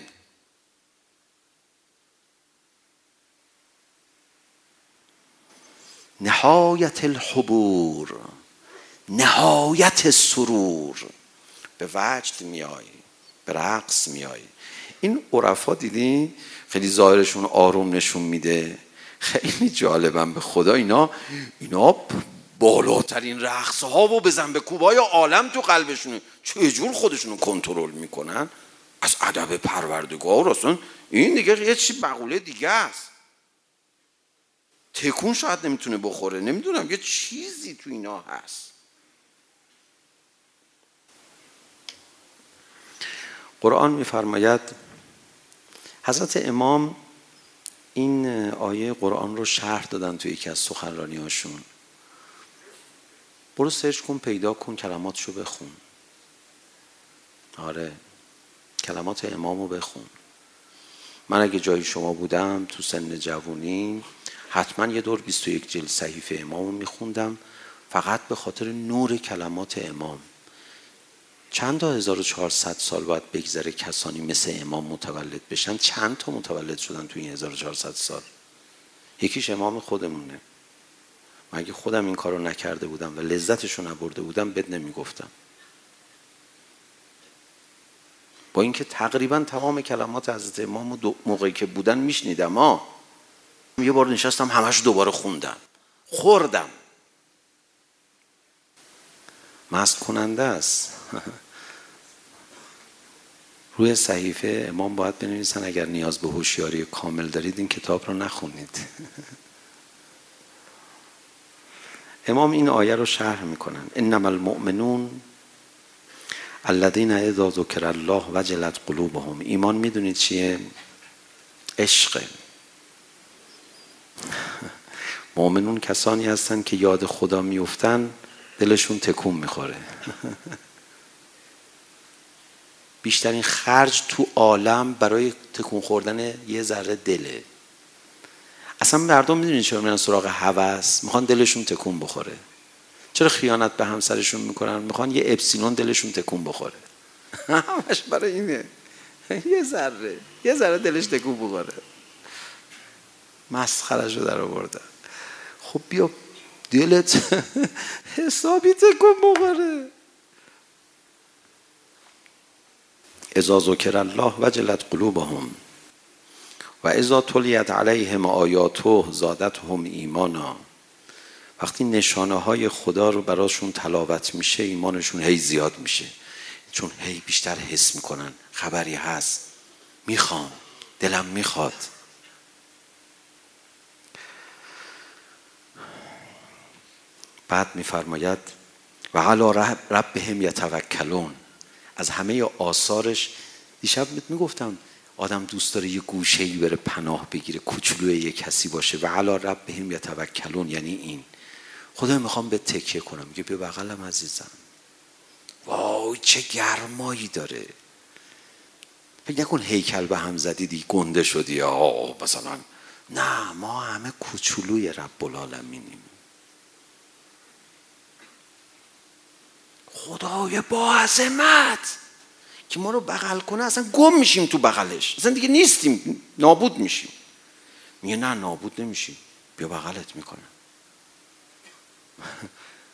نهایت الحبور، نهایت سرور، به وجد میای، به رقص میای. این عرفا دیدی خیلی ظاهرشون آروم نشون میده، خیلی جالبم به خدا. اینا اینا بالاترین رقص ها و بزن به کوبای عالم تو قلبشونه. چجور خودشونو کنترل میکنن؟ از ادب پروردگار اصلا این دیگه یه چی مقوله دیگه است. تکون شاید نمیتونه بخوره، نمیدونم یه چیزی تو اینا هست. قرآن میفرماید، حضرت امام این آیه قرآن رو شرح دادن توی یکی از سخنرانی هاشون. برو سرچ کن پیدا کن کلماتشو بخون. آره کلمات امام رو بخون. من اگه جای شما بودم تو سن جوونی حتما یه دور بیست و یک جلد صحیفه امام رو میخوندم، فقط به خاطر نور کلمات امام. چند تا هزار و چهارصد سال باید بگذره کسانی مثل امام متولد بشن؟ چند تا متولد شدن تو این هزار و چهارصد سال؟ یکیش امام خودمونه. من اگه خودم این کارو نکرده بودم و لذتشو نبرده بودم بد نمیگفتم. با اینکه تقریبا تمام کلمات حضرت امام دو موقعی که بودن میشنیدم، ها یه بار نشستم همش دوباره خوندم، خوردم. مست کننده است. روی صحیفه امام باید بنویسن اگر نیاز به هوشیاری کامل دارید این کتاب رو نخونید. امام این آیه رو شرح میکنن، انما المؤمنون الذین اذا ذکر الله وجلت قلوبهم. ایمان میدونید چیه؟ عشق. مؤمنون کسانی هستن که یاد خدا میفتن دلشون تکون میخوره. بیشترین خرج تو عالم برای تکون خوردن یه ذره دله. اصلا مردم میدونید چرا میرن سراغ هوس؟ میخوان دلشون تکون بخوره. چرا خیانت به همسرشون میکنن؟ میخوان یه اپسیلون دلشون تکون بخوره. همش برای اینه. یه ذره یه ذره دلش تکون بخوره. مسخره‌شو در آوردن. خب بیا دلت حسابی تکون بخوره. اذا ذکر الله وجلت قلوبهم و اذا تلیت علیهم آیاته زادتهم ایمانا. وقتی نشانه های خدا رو براشون تلاوت میشه ایمانشون هی زیاد میشه، چون هی بیشتر حس میکنن خبری هست، میخوام، دلم میخواد. بعد میفرماید و علی ربهم یتوکلون. از همه آثارش دیشب میگفتم آدم دوست داره یه گوشه‌ای بره پناه بگیره، کوچولوی یه کسی باشه. و علی ربهم یتوکلون یعنی این، خدا میخوام به تکیه کنم. میگه بیا بغلم عزیزم. وای چه گرمایی داره. فکر نکن هیکل به هم زدیدی گنده شدی آه مثلا. نه ما همه کوچولوی رب العالمینیم. خدای با عظمت که ما رو بغل کنه اصلا گم میشیم تو بغلش، اصلا دیگه نیستیم، نابود میشیم. میگه نه نابود نمیشیم، بیا بغلت میکنه.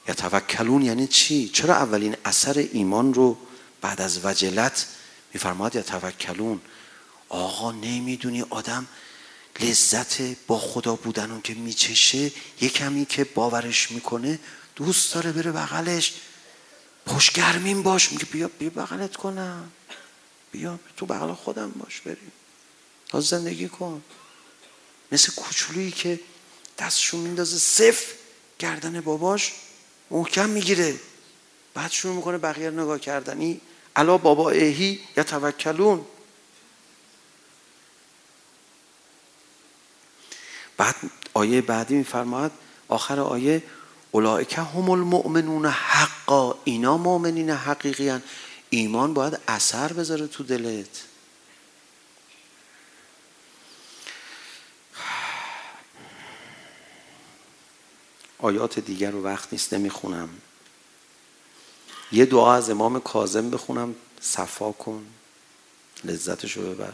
یتوکلون یعنی چی؟ چرا اولین اثر ایمان رو بعد از وجلت میفرماد یتوکلون؟ آقا نمیدونی آدم لذت با خدا بودن اون که میچشه، یه کمی که باورش میکنه دوست داره بره بغلش پشگرمین باش، میگه بیا بیا بغلت کنم، بیا تو بغل خودم باش، بریم تا زندگی کن. مثل کوچولویی که دستشو میندازه صف گردن باباش محکم میگیره، بعد شروع میکنه بقیه نگاه کردنی. الا بابا اهی یتوکلون. بعد آیه بعدی میفرماید آخر آیه اولئک هم المؤمنون حقا، اینا مؤمنین حقیقی هن. ایمان باید اثر بذاره تو دلت. آیات دیگر رو وقت نیست نمیخونم. یه دعا از امام کاظم بخونم صفا کن، لذتشو ببر.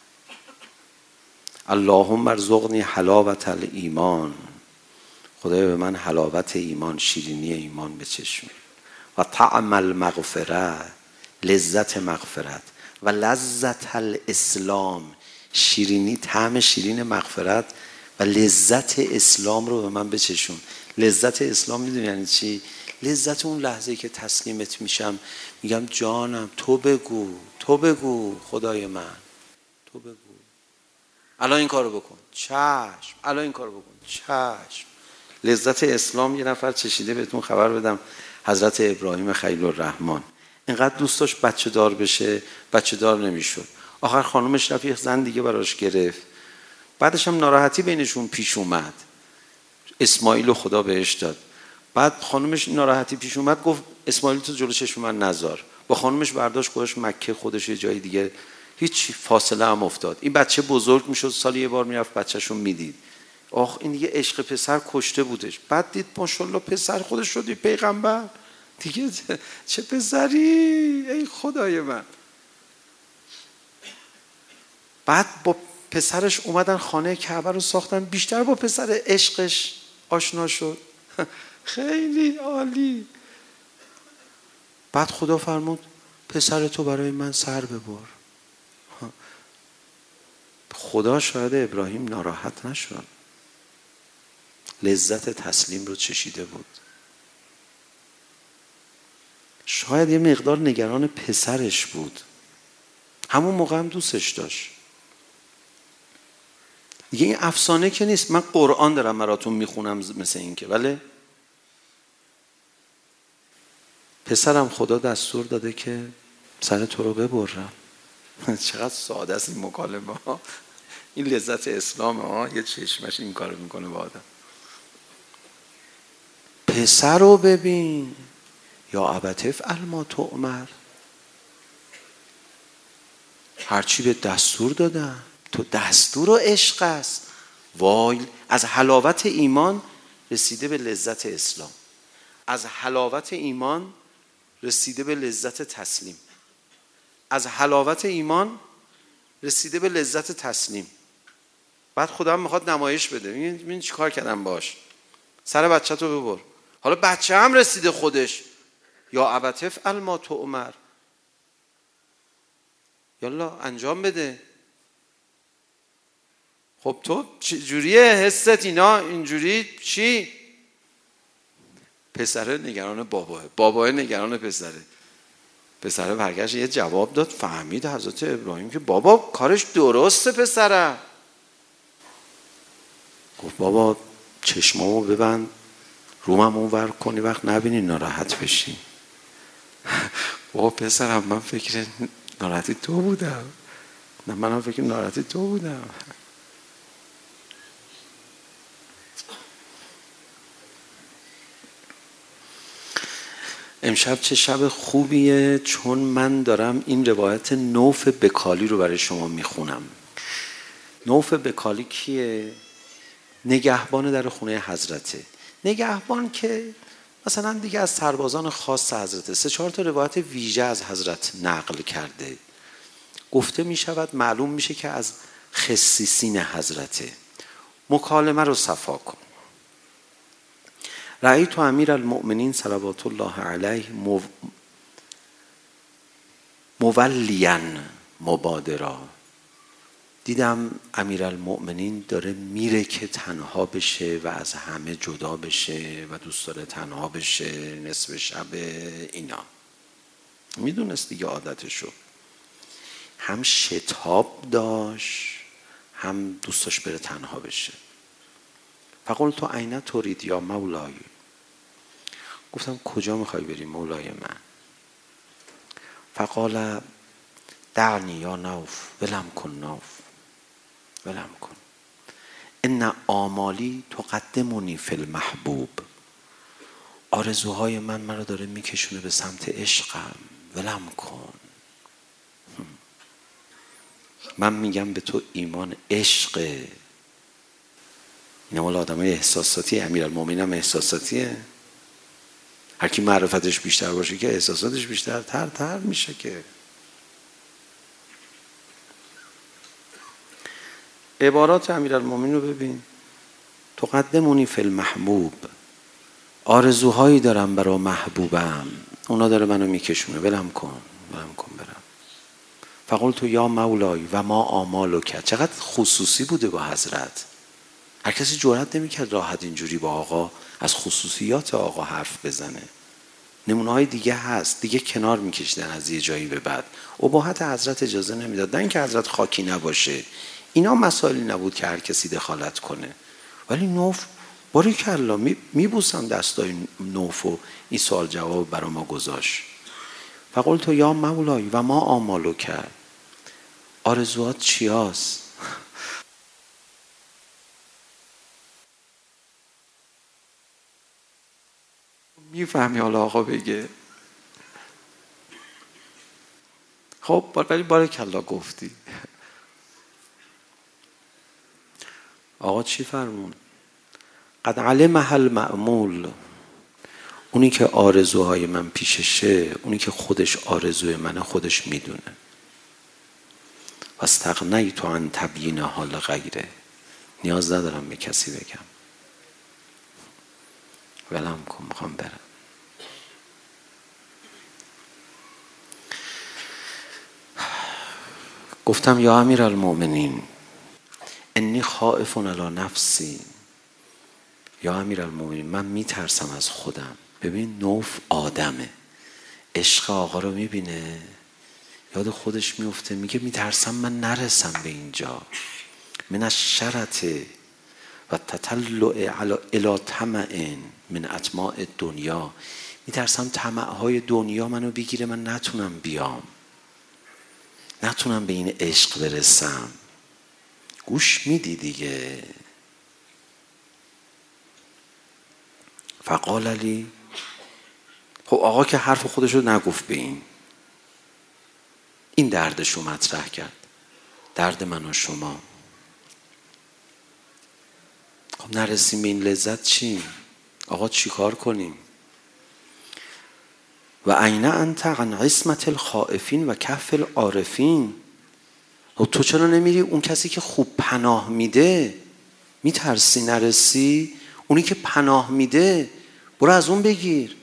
اللهم ارزقنی حلاوت الایمان، خدایا به من حلاوت ایمان، شیرینی ایمان بچشون. و طعم المغفرت، لذت مغفرت. و لذت الاسلام، شیرینی، طعم شیرین مغفرت و لذت اسلام رو به من بچشون. لذت اسلام میدونی یعنی چی؟ لذت اون لحظه که تسلیمت میشم، میگم جانم تو بگو، تو بگو خدای من، تو بگو الان این کارو بکن، چشم، الان این کارو بکن، چشم. لذت اسلام یه نفر چشیده بهتون خبر بدم، حضرت ابراهیم خلیل الرحمن اینقدر دوست داشت بچه دار بشه، بچه دار نمیشد. آخر خانومش رفت یه زن دیگه براش گرفت، بعدش هم ناراحتی بینشون پیش اومد، اسماعیل رو خدا بهش داد. بعد خانومش ناراحتی پیش اومد، گفت اسماعیل تو جلو چشم من نذار. با خانومش برداشت خودش مکه، خودش یه جای دیگه، هیچ فاصله هم افتاد. این بچه بزرگ میشد، سالی یه بار میرفت بچه‌شو میدید. آخ این دیگه عشق پسر کشته بودش. بعد دید ماشاءالله پسر خودش شدی پیغمبر دیگه، چه پسری، ای خدای من. بعد با پسرش اومدن خانه کعبه رو ساختن، بیشتر با پسر عشقش آشنا شد. خیلی عالی. بعد خدا فرمود پسر تو برای من سر ببر. خدا شاید ابراهیم ناراحت نشد، لذت تسلیم رو چشیده بود. شاید یه مقدار نگران پسرش بود، همون موقع هم دوستش داشت. دیگه این افسانه که نیست، من قرآن دارم براتون میخونم مثل این که، ولی پسرم خدا دستور داده که سر تو رو ببرم. چقدر ساده است این مکالمه ها. این لذت اسلام ها، یه چشمش این کارو میکنه با آدم. پسر رو ببین، یا ابت افعل ما تؤمر، هرچی به دستور دادن تو دستور و عشق است. وای، از حلاوت ایمان رسیده به لذت اسلام، از حلاوت ایمان رسیده به لذت تسلیم، از حلاوت ایمان رسیده به لذت تسلیم. بعد خدا هم میخواد نمایش بده، ببین چی کار کردم باش، سر بچه تو ببر. حالا بچه هم رسیده خودش، یا ابت افعل ما تؤمر، یالا انجام بده. خب تو چجوریه حست اینا اینجوری چی؟ پسره نگران باباه، باباه نگران پسره. پسره برگشت یه جواب داد، فهمید حضرت ابراهیم که بابا کارش درسته پسره. گفت بابا چشمامو ببند، رومم اونور کنی وقت نبینی ناراحت بشی. بابا پسرم من فکر ناراحتی تو بودم، نه منم فکر ناراحتی تو بودم. امشب چه شب خوبیه، چون من دارم این روایت نوف بکالی رو برای شما میخونم. نوف بکالی کیه؟ نگهبان در خونه حضرته. نگهبان که مثلا دیگه از سربازان خاص حضرته. سه چهار تا روایت ویژه از حضرت نقل کرده. گفته می شود، معلوم میشه که از خصیصین حضرته. مکالمه رو صفا کن. رأیت امیر المؤمنین صلوات الله علیه مو... مولیا مبادرا. دیدم امیرالمؤمنین داره میره که تنها بشه و از همه جدا بشه و دوست داره تنها بشه نصف شب اینا. میدونست دیگه عادتشو. هم شتاب داشت هم دوست داشت بره تنها بشه. فقلت عین ترید یا مولای. گفتم کجا میخوای بری مولای من؟ فقال دعنی یا نوف، ولم کن نوف، ولم کن. ان آمالی تقدمونی فی المحبوب. آرزوهای من من رو داره میکشونه به سمت عشقم، ولم کن. من میگم به تو ایمان عشقه. اینا مال آدمای احساساتی. امیرالمومنین هم احساساتیه. هر کی معرفتش بیشتر باشه که احساساتش بیشتر تر تر میشه که. عبارات امیرالمومنین رو ببین. تقدمونی فی المحبوب. آرزوهایی دارم برای محبوبم، اونا داره منو میکشونه، ولم کن ولم کن برم. فقلت یا مولای و ما آمالک. چقدر خصوصی بوده با حضرت. هر کسی جرئت نمیکرد راحت اینجوری با آقا از خصوصیات آقا حرف بزنه. نمونه های دیگه هست، دیگه کنار میکشیدن از یه جایی به بعد. اباحت حضرت اجازه نمیداد. نه اینکه حضرت خاکی نباشه، اینا مسائلی نبود که هر کسی دخالت کنه. ولی نوف باریکالله میبوسم دستای نوف و این سوال جواب برا ما گذاشت. فقلت یا مولای و ما آمالو کرد. آرزوات چی هست؟ میفهمی حالا آقا بگه؟ خب ولی باریکالله گفتی. آقا چی فرمون؟ قد علمها المأمول. اونی که آرزوهای من پیششه، اونی که خودش آرزوی منه خودش میدونه. و استغنیت عن تبیین حال غیره. نیاز ندارم به کسی بگم. ولم کن میخوام برم. گفتم یا امیرالمؤمنین انی خائف علی نفسی. یا امیرالمؤمنین من میترسم از خودم. ببین نوف آدمه، عشق آقا رو میبینه یاد خودش میفته، میگه میترسم من نرسم به اینجا. من الشرط و تطلع الی طمع من اطماع دنیا. میترسم طمعهای دنیا منو بگیره، من نتونم بیام، نتونم به این عشق برسم. گوش میدی دیگه. فقال لی. خب آقا که حرف خودش رو نگفت به این، این دردش رو مطرح کرد. درد من و شما. خب نرسیم به این لذت چی؟ آقا چی کار کنیم؟ و عین انت عن عصمت الخائفین و کف العارفین. و تو چرا نمیری اون کسی که خوب پناه میده؟ میترسی نرسی؟ اونی که پناه میده برو از اون بگیر.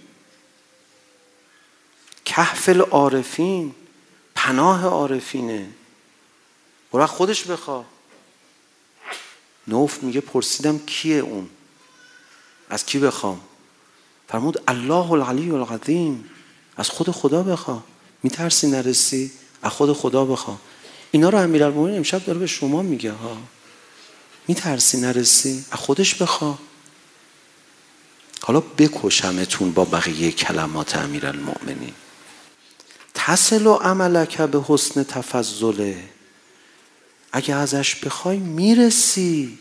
کف العارفین، پناه عارفینه، برو از خودش بخوا. نوف میگه پرسیدم کیه اون؟ از کی بخوام؟ فرمود الله العلی العظیم. از خود خدا بخوا. میترسی نرسی؟ از خود خدا بخوا. اینا رو امیرالمومنین امشب داره به شما میگه ها. میترسی نرسی؟ از خودش بخوا. حالا بکشمتون با بقیه کلمات امیرالمومنین. تصل و عملک به حسن تفضله. اگه ازش بخوای میرسی.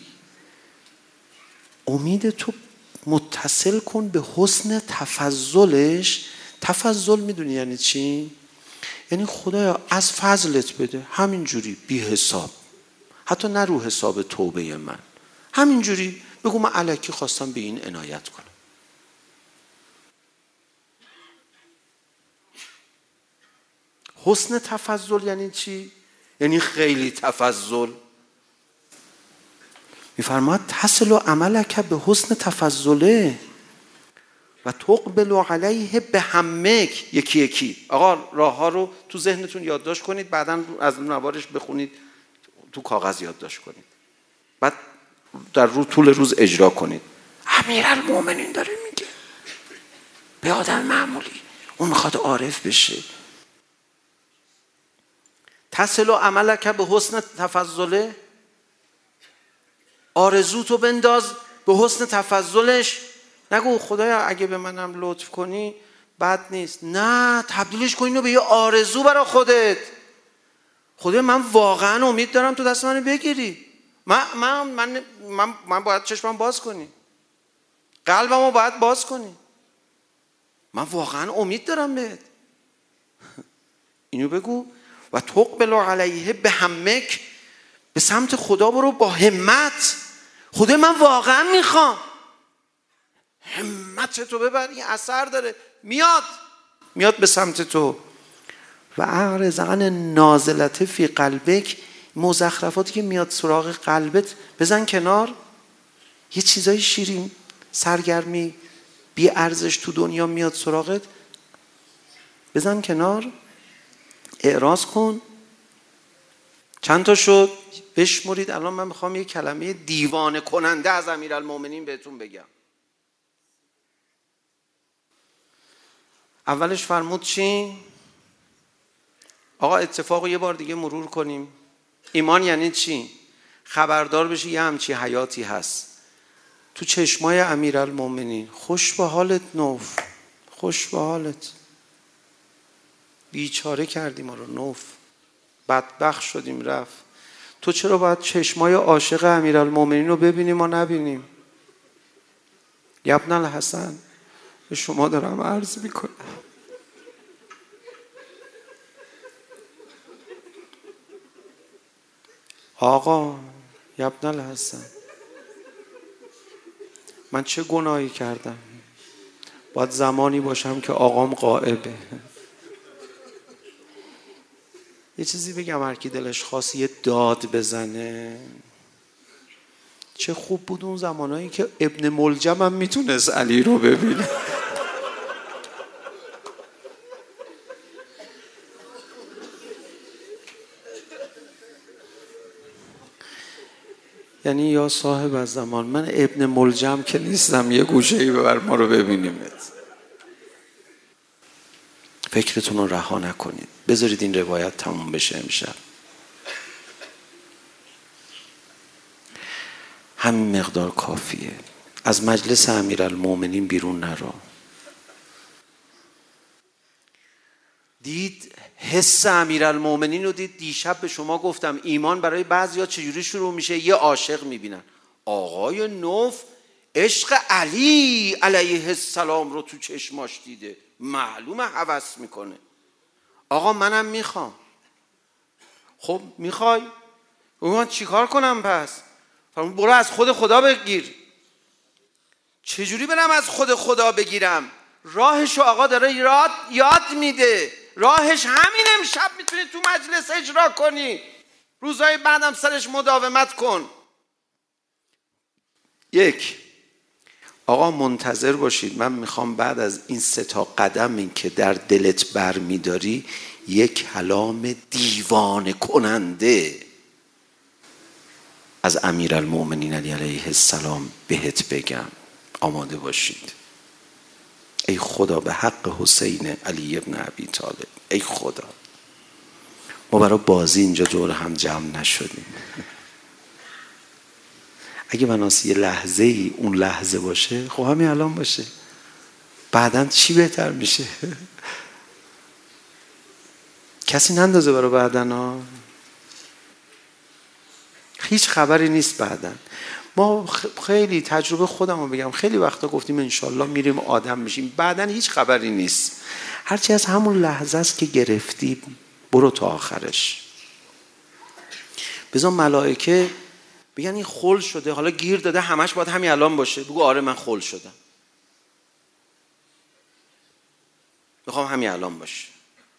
امید تو متصل کن به حسن تفضلش. تفضل میدونی یعنی چی؟ یعنی خدایا از فضلت بده، همینجوری بی حساب، حتی نه رو حساب توبه من، همینجوری بگو من الکی خواستم به این عنایت کنم. حسن تفضل یعنی چی؟ یعنی خیلی تفضل. میفرماید تصل و عملک به حسن تفضله. و تقبل علیه به همک، یکی یکی. آقا راه ها رو تو ذهنتون یادداشت کنید، بعداً از نوارش بخونید، تو کاغذ یادداشت کنید، بعد در رو طول روز اجرا کنید. امیرالمومنین داره میگه به آدم معمولی، اون میخواد عارف بشه. تصل عملک به حسن تفضله، آرزوتو بنداز به حسن تفضلش. نگو خدایا اگه به منم لطف کنی بد نیست، نه، تبدیلش کن اینو به یه آرزو برای خودت. خدایا من واقعا امید دارم تو دست منو بگیری، من من من من, من باید چشمم باز کنی، قلبمو باید باز کنی، من واقعا امید دارم بهت. اینو بگو. و تقبل علیه به همک، به سمت خدا برو با همت. خدا من واقعا میخوام، همت تو ببر، این اثر داره، میاد میاد به سمت تو. و اعرض عن نازلت فی قلبک، مزخرفاتی که میاد سراغ قلبت بزن کنار. یه چیزای شیرین، سرگرمی، بی ارزش تو دنیا میاد سراغت، بزن کنار، اعراض کن. چند تا شد بشمرید. الان من میخوام یه کلمه دیوانه کننده از امیرالمومنین بهتون بگم. اولش فرمود چی؟ آقا اتفاق یه بار دیگه مرور کنیم. ایمان یعنی چی؟ خبردار بشی یه همچی حیاتی هست تو چشمای امیرالمومنین. خوش به حالت نوف، خوش به حالت. بیچاره کردیم ما رو نوف، بدبخت شدیم رفت. تو چرا باید چشمای عاشق امیرالمومنین رو ببینیم ما نبینیم؟ ابن الحسن، به شما دارم عرض میکنم، آقا ابن الحسن، من چه گناهی کردم؟ باید زمانی باشم که آقام غائبه. یه چیزی بگم، هر کی دلش خواست یه داد بزنه. چه خوب بود اون زمانایی که ابن ملجم هم میتونست علی رو ببینه. یعنی یا صاحب از زمان، من ابن ملجم که نیستم یه گوشه‌ای ببر ما رو ببینیمت. فکرتون رو رها نکنید، بذارید این روایت تموم بشه امشب. همین مقدار کافیه. از مجلس امیرالمومنین بیرون نرو. دید حس امیرالمومنین رو دید. دیشب به شما گفتم ایمان برای بعضیا چجوری شروع میشه؟ یه عاشق میبینن. آقای نوف عشق علی علیه السلام رو تو چشماش دیده، معلومه هوس میکنه. آقا منم میخوام. خب میخوای؟ من چیکار کنم پس؟ برو از خود خدا بگیر. چجوری برم از خود خدا بگیرم؟ راهشو آقا داره یاد یاد میده. راهش همین. امشب میتونی تو مجلس اجرا کنی، روزهای بعدم سرش مداومت کن. یک، آقا منتظر باشید، من میخوام بعد از این سه تا قدمی که در دلت بر میداری یک کلام دیوانه کننده از امیرالمومنین علی علیه السلام بهت بگم. آماده باشید. ای خدا به حق حسین علی ابن ابی طالب، ای خدا ما برای بازی اینجا دور هم جمع نشدیم. اگه مناسی یه لحظه ای اون لحظه باشه، خب همین الان باشه، بعداً چی بهتر میشه؟ کسی نندازه برای بعداً ها. هیچ خبری نیست بعداً. ما خیلی تجربه خودم رو بگم، خیلی وقتا گفتیم انشالله میریم آدم میشیم، بعداً هیچ خبری نیست. هرچی از همون لحظه است که گرفتی برو تا آخرش. بذار ملائکه بگن این خل شده، حالا گیر داده همش باید همین الان باشه. بگو آره من خل شدم، میخوام همین الان باشه.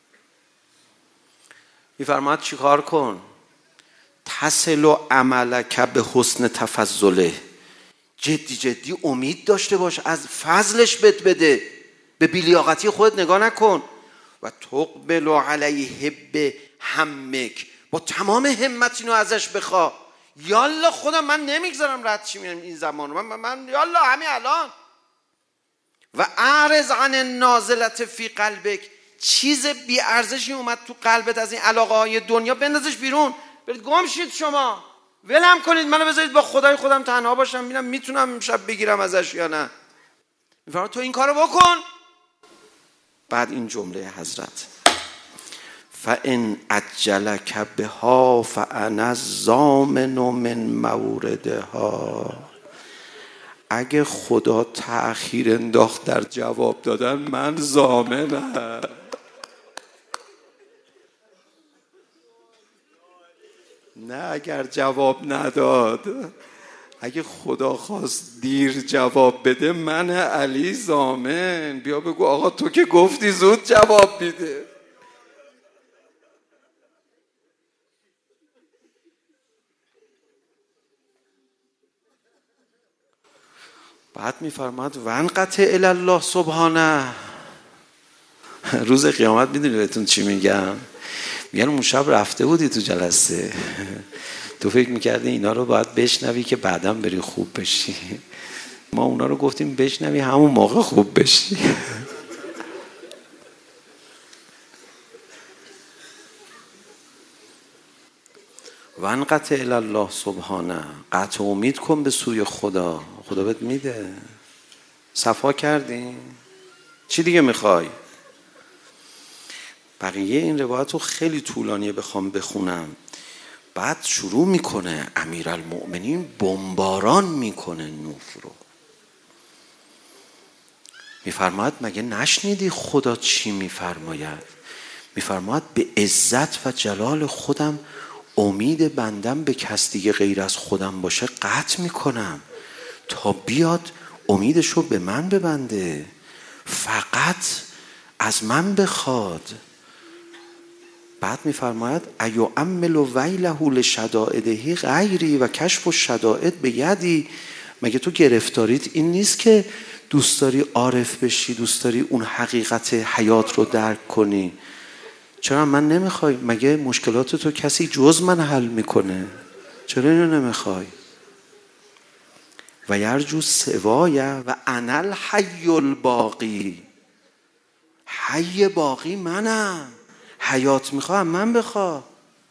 میفرماد چی کار کن؟ تصل و عملک به حسن تفضله. جدی جدی امید داشته باش، از فضلش بهت بده، به بیلیاقتی خودت نگاه نکن. و تقبل علیه به همک، با تمام همت اینو ازش بخوا. یالا خودم من نمیگذارم رد چی میرم این زمان من, من, من یالا همین الان. و اعرض عن النازلت فی قلبک، چیز بی ارزشی اومد تو قلبت از این علاقه های دنیا، بندازش بیرون، برید گم شید، شما ولم کنید، منو بذارید با خدای خودم تنها باشم، ببینم میتونم شب بگیرم ازش یا نه. میفرماد تو این کارو بکن. بعد این جمله حضرت فَإِنْ أَجَّلَكَ بِهَا فَأَنَا الضَّامِنُ مِنْ مَوْرِدِهَا، اگه خدا تأخیر انداخت در جواب دادن، من ضامنم. نه اگر جواب نداد، اگه خدا خواست دیر جواب بده، من علی ضامن. بیا بگو آقا تو که گفتی زود جواب میده. بعد میفرماد وانقطع الی الله سبحانه. روز قیامت میدونی بهتون چی میگم؟ میگن اون شب رفته بودی تو جلسه، تو فکر میکردی اینا رو باید بشنوی که بعداً بری خوب بشی. ما اونا رو گفتیم بشنوی همون موقع خوب بشی. وانقطع الی الله سبحانه، قطع امید کن به سوی خدا، خدا بهت میده. صفا کردی؟ چی دیگه میخوای؟ بقیه این روایت رو خیلی طولانیه بخوام بخونم. بعد شروع میکنه امیرالمؤمنین بمباران میکنه نوح رو. میفرماید مگه نشنیدی خدا چی میفرماید؟ میفرماید به عزت و جلال خودم امید بندم به کس دیگه غیر از خودم باشه قطع میکنم تا بیاد امیدشو به من ببنده، فقط از من بخواد. بعد میفرماید ایو عمل و ویله لشدائده غیری و کشف الشدائد به یدی. مگه تو گرفتاریت این نیست که دوست داری عارف بشی، دوست داری اون حقیقت حیات رو درک کنی؟ چرا من نمیخوای؟ مگه مشکلات تو کسی جز من حل میکنه؟ چرا اینو نمیخوای؟ و یرجو سوای و انا الحی الباقی، حی باقی منم، حیات میخوام من بخوا.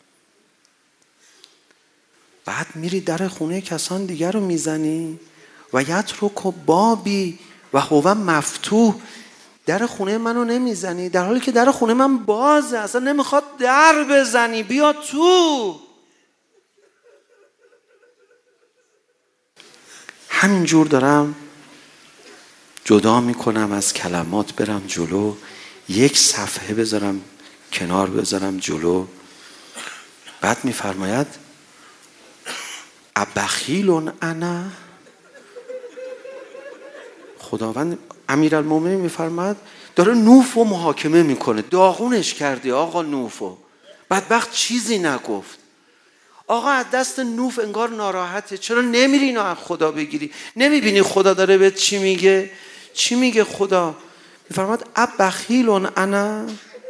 بعد میری در خونه کسان دیگر رو میزنی و یترک بابی و هو مفتوح، در خونه منو نمیزنی در حالی که در خونه من بازه، اصلا نمیخواد در بزنی، بیا تو. همینجور دارم جدا میکنم از کلمات، برم جلو، یک صفحه بذارم کنار، بذارم جلو. بعد میفرماید ابخیل انا، خداوند امیرالمومنین میفرماید داره نوح رو محاکمه میکنه، داغونش کردی آقا نوح رو، بدبخت چیزی نگفت. آقا از دست نوح انگار ناراحته، چرا نمیری اینو از خدا بگیری؟ نمیبینی خدا داره بهت چی میگه؟ چی میگه خدا؟ میفرماید ابخیل انا،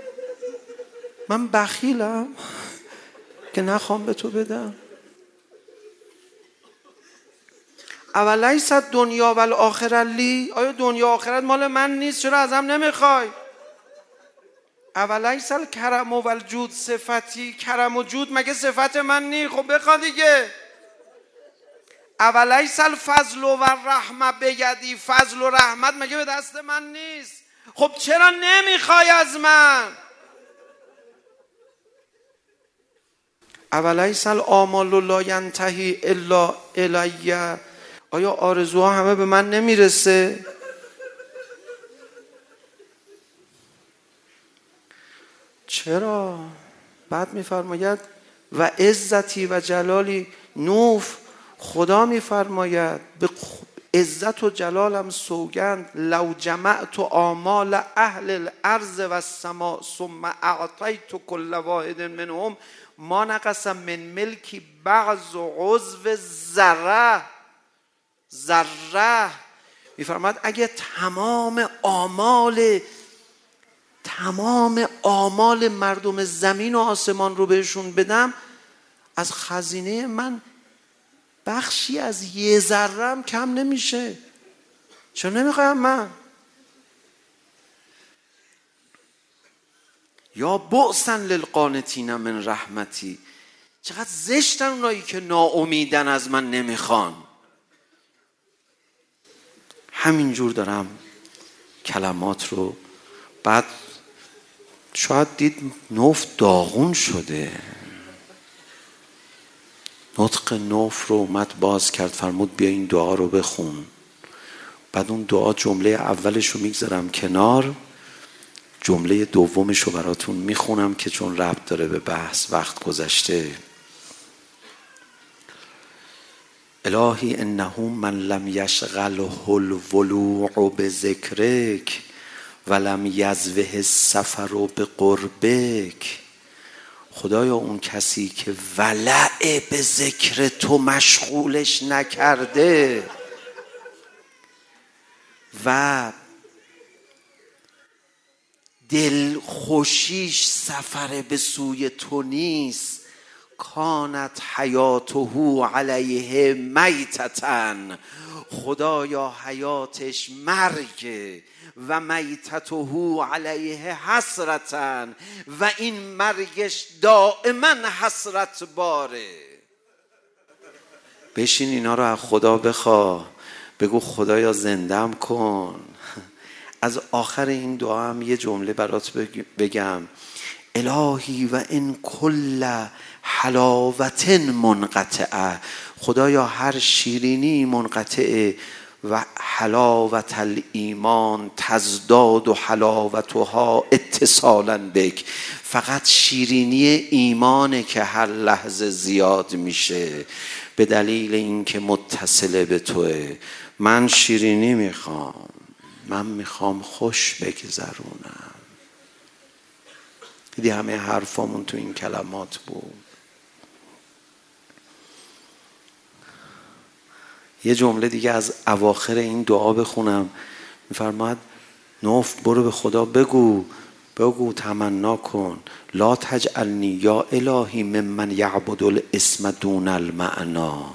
من بخیلم که نخوام به تو بدم؟ اولیس دنیا و الاخره لی، آیا دنیا و آخرت مال من نیست؟ چرا ازم نمیخوای؟ اولیس الکرم و الجود صفتی، کرم و جود مگه صفت من نی؟ خب بخوا دیگه. اولیس الفضل و الرحمه بیدی، فضل و رحمت مگه به دست من نیست؟ خب چرا نمیخوای از من؟ اولیس الاعمال لا ینتهی الا الی، آیا آرزوها همه به من نمیرسه؟ چرا؟ بعد میفرماید و عزتی و جلالی نوح، خدا میفرماید به عزت و جلالم سوگند لو جمعت آمال اهل الارض و السماء ثم اعطیت کل واحد منهم ما نقص من ملکی بعض عضو ذره. ذره. میفرماد اگه تمام آمال تمام آمال مردم زمین و آسمان رو بهشون بدم، از خزینه من بخشی از یه ذره‌ام کم نمیشه. چون نمیخوایم من؟ یا بعثا للقانتین من رحمتی. چقدر زشتن اونایی که ناامیدن از من نمیخوان. همینجور دارم کلمات رو، بعد شاید دید نوف داغون شده، نطق نوف رو اومد باز کرد، فرمود بیا این دعا رو بخون. بعد اون دعا جمله اولش رو میگذارم کنار، جمله دومش رو براتون میخونم که چون ربط داره به بحث، وقت گذشته. الهی انه من لم یشغله الولوع بذکرک ولم یزوه السفر بقربک. خدایا اون کسی که ولع به ذکر تو مشغولش نکرده و دل خوشیش سفر به سوی تو نیست، کانت حیاته علیه میتتن. خدایا حیاتش مرگه و میتته علیه حسرتن، و این مرگش دائما حسرت باره. بشین اینا رو از خدا بخواه، بگو خدایا زندم کن. از آخر این دعا هم یه جمله برات بگم. الهی و این کل حلاوت منقطعه. خدایا هر شیرینی منقطعه و حلاوت الایمان تزداد و حلاوتها اتصالا بک. فقط شیرینی ایمانه که هر لحظه زیاد میشه به دلیل اینکه متصل به توه. من شیرینی میخوام، من میخوام خوش بگذرونم. دیدی همه حرفامون تو این کلمات بود. یه جمله دیگه از اواخر این دعا بخونم. میفرماد نوف برو به خدا بگو، بگو تمنا کن، لا تجعلنی یا الهی ممن یعبد الاسم دون المعنا.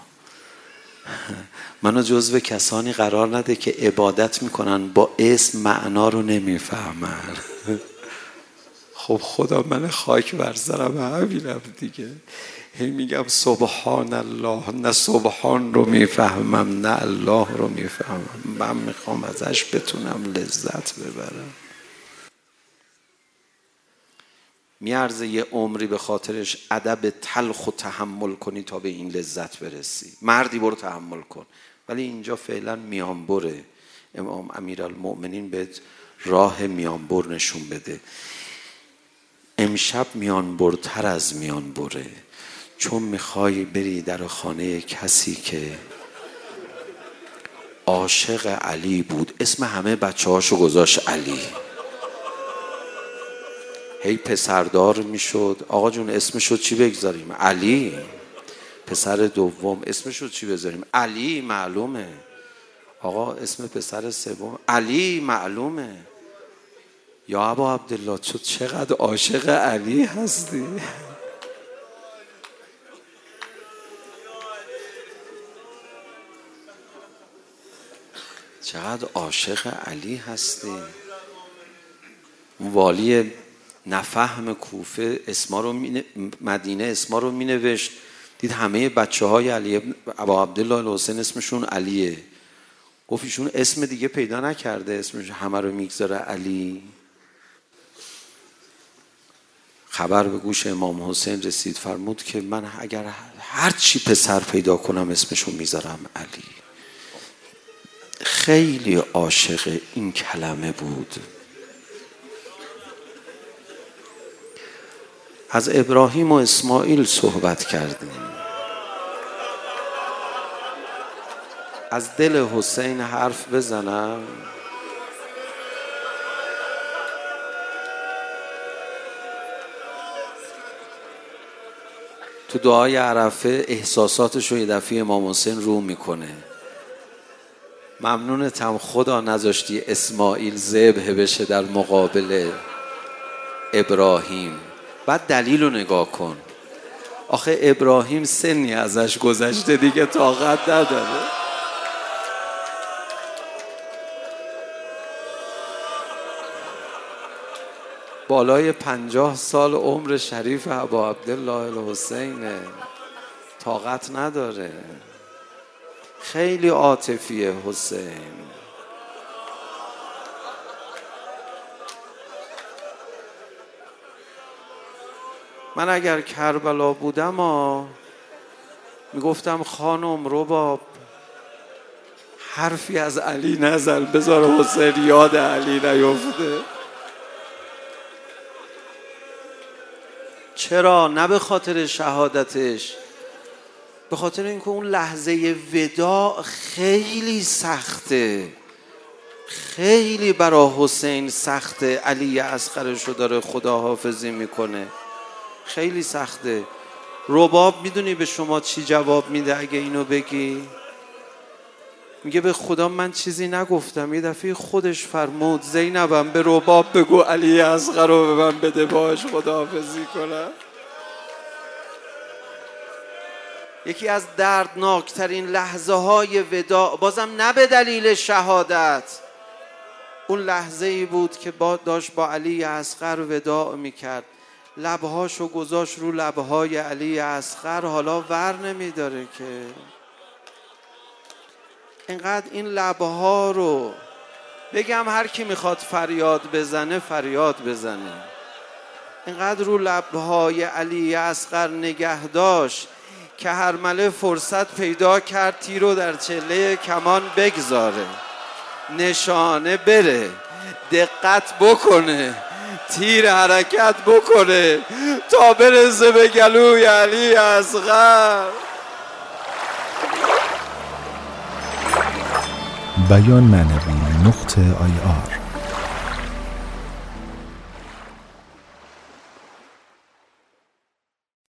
منو جزو کسانی قرار نده که عبادت میکنن با اسم معنا رو نمیفهمن. خب خدا من خاک بر سرم همینم دیگه، هی میگم سبحان الله، نه سبحان رو میفهمم نه الله رو میفهمم. من میخوام ازش بتونم لذت ببرم. میارزه یه عمری به خاطرش ادب تلخ و تحمل کنی تا به این لذت برسی. مردی برو تحمل کن، ولی اینجا فعلا میانبره. امام امیرالمؤمنین بهت راه میانبر نشون بده. امشب میانبرتر از میانبره، چون میخوای بری در خانه کسی که عاشق علی بود، اسم همه بچه هاشو گذاشت علی، هی پسردار میشد. آقا جون اسمشو چی بگذاریم؟ علی. پسر دوم اسمشو چی بذاریم؟ علی. معلومه. آقا اسم پسر سوم علی. معلومه. یا ابا عبدالله تو چقدر عاشق علی هستی. چقدر عاشق علی هستی. والی نفهم کوفه اسما رو می... مدینه اسما رو می نوشت، دید همه بچه های علی ابا عبدالله الحسین اسمشون علیه. گفت ایشون اسم دیگه پیدا نکرده اسمش همه رو میگذاره علی. خبر به گوش امام حسین رسید، فرمود که من اگر هر چی پسر پیدا کنم اسمشو میذارم علی. خیلی عاشق این کلمه بود. از ابراهیم و اسماعیل صحبت کردیم. از دل حسین حرف بزنم. تو دعای عرفه احساساتش رو یه دفعه امام حسین رو میکنه. ممنونتم خدا نذاشتی اسماعیل ذبح بشه در مقابل ابراهیم. بعد دلیل رو نگاه کن، آخه ابراهیم سنی ازش گذشته دیگه طاقت نداره. بالای پنجاه سال عمر شریف ابا عبدالله الحسینه، طاقت نداره. خیلی عاطفیه حسین. من اگر کربلا بودم آ میگفتم خانم رباب حرفی از علی نزن، بذار حسین یاد علی نیفته. چرا؟ نه به خاطر شهادتش، به خاطر اینکه اون لحظه وداع خیلی سخته، خیلی برای حسین سخته. علی اصغرش رو داره خداحافظی میکنه، خیلی سخته. رباب میدونی به شما چی جواب میده اگه اینو بگی؟ میگه به خدا من چیزی نگفتم. یه دفعه خودش فرمود زینبم به رباب بگو علی اصغر رو به من بده باهاش خداحافظی کنم. یکی از دردناکترین لحظه های وداع، بازم نه به دلیل شهادت، اون لحظه ای بود که با داشت با علی اصغر وداع میکرد، لبهاشو گذاشت رو لبهای علی اصغر، حالا ور نمیداره که. اینقدر این لبها رو بگم هر کی میخواد فریاد بزنه فریاد بزنه. اینقدر رو لبهای علی اصغر نگه داشت که هرمله فرصت پیدا کرد تیرو در چله کمان بگذاره، نشانه بره، دقت بکنه، تیر حرکت بکنه تا برسه به گلوی علی اصغر. بیان معنوی نقطه آی آر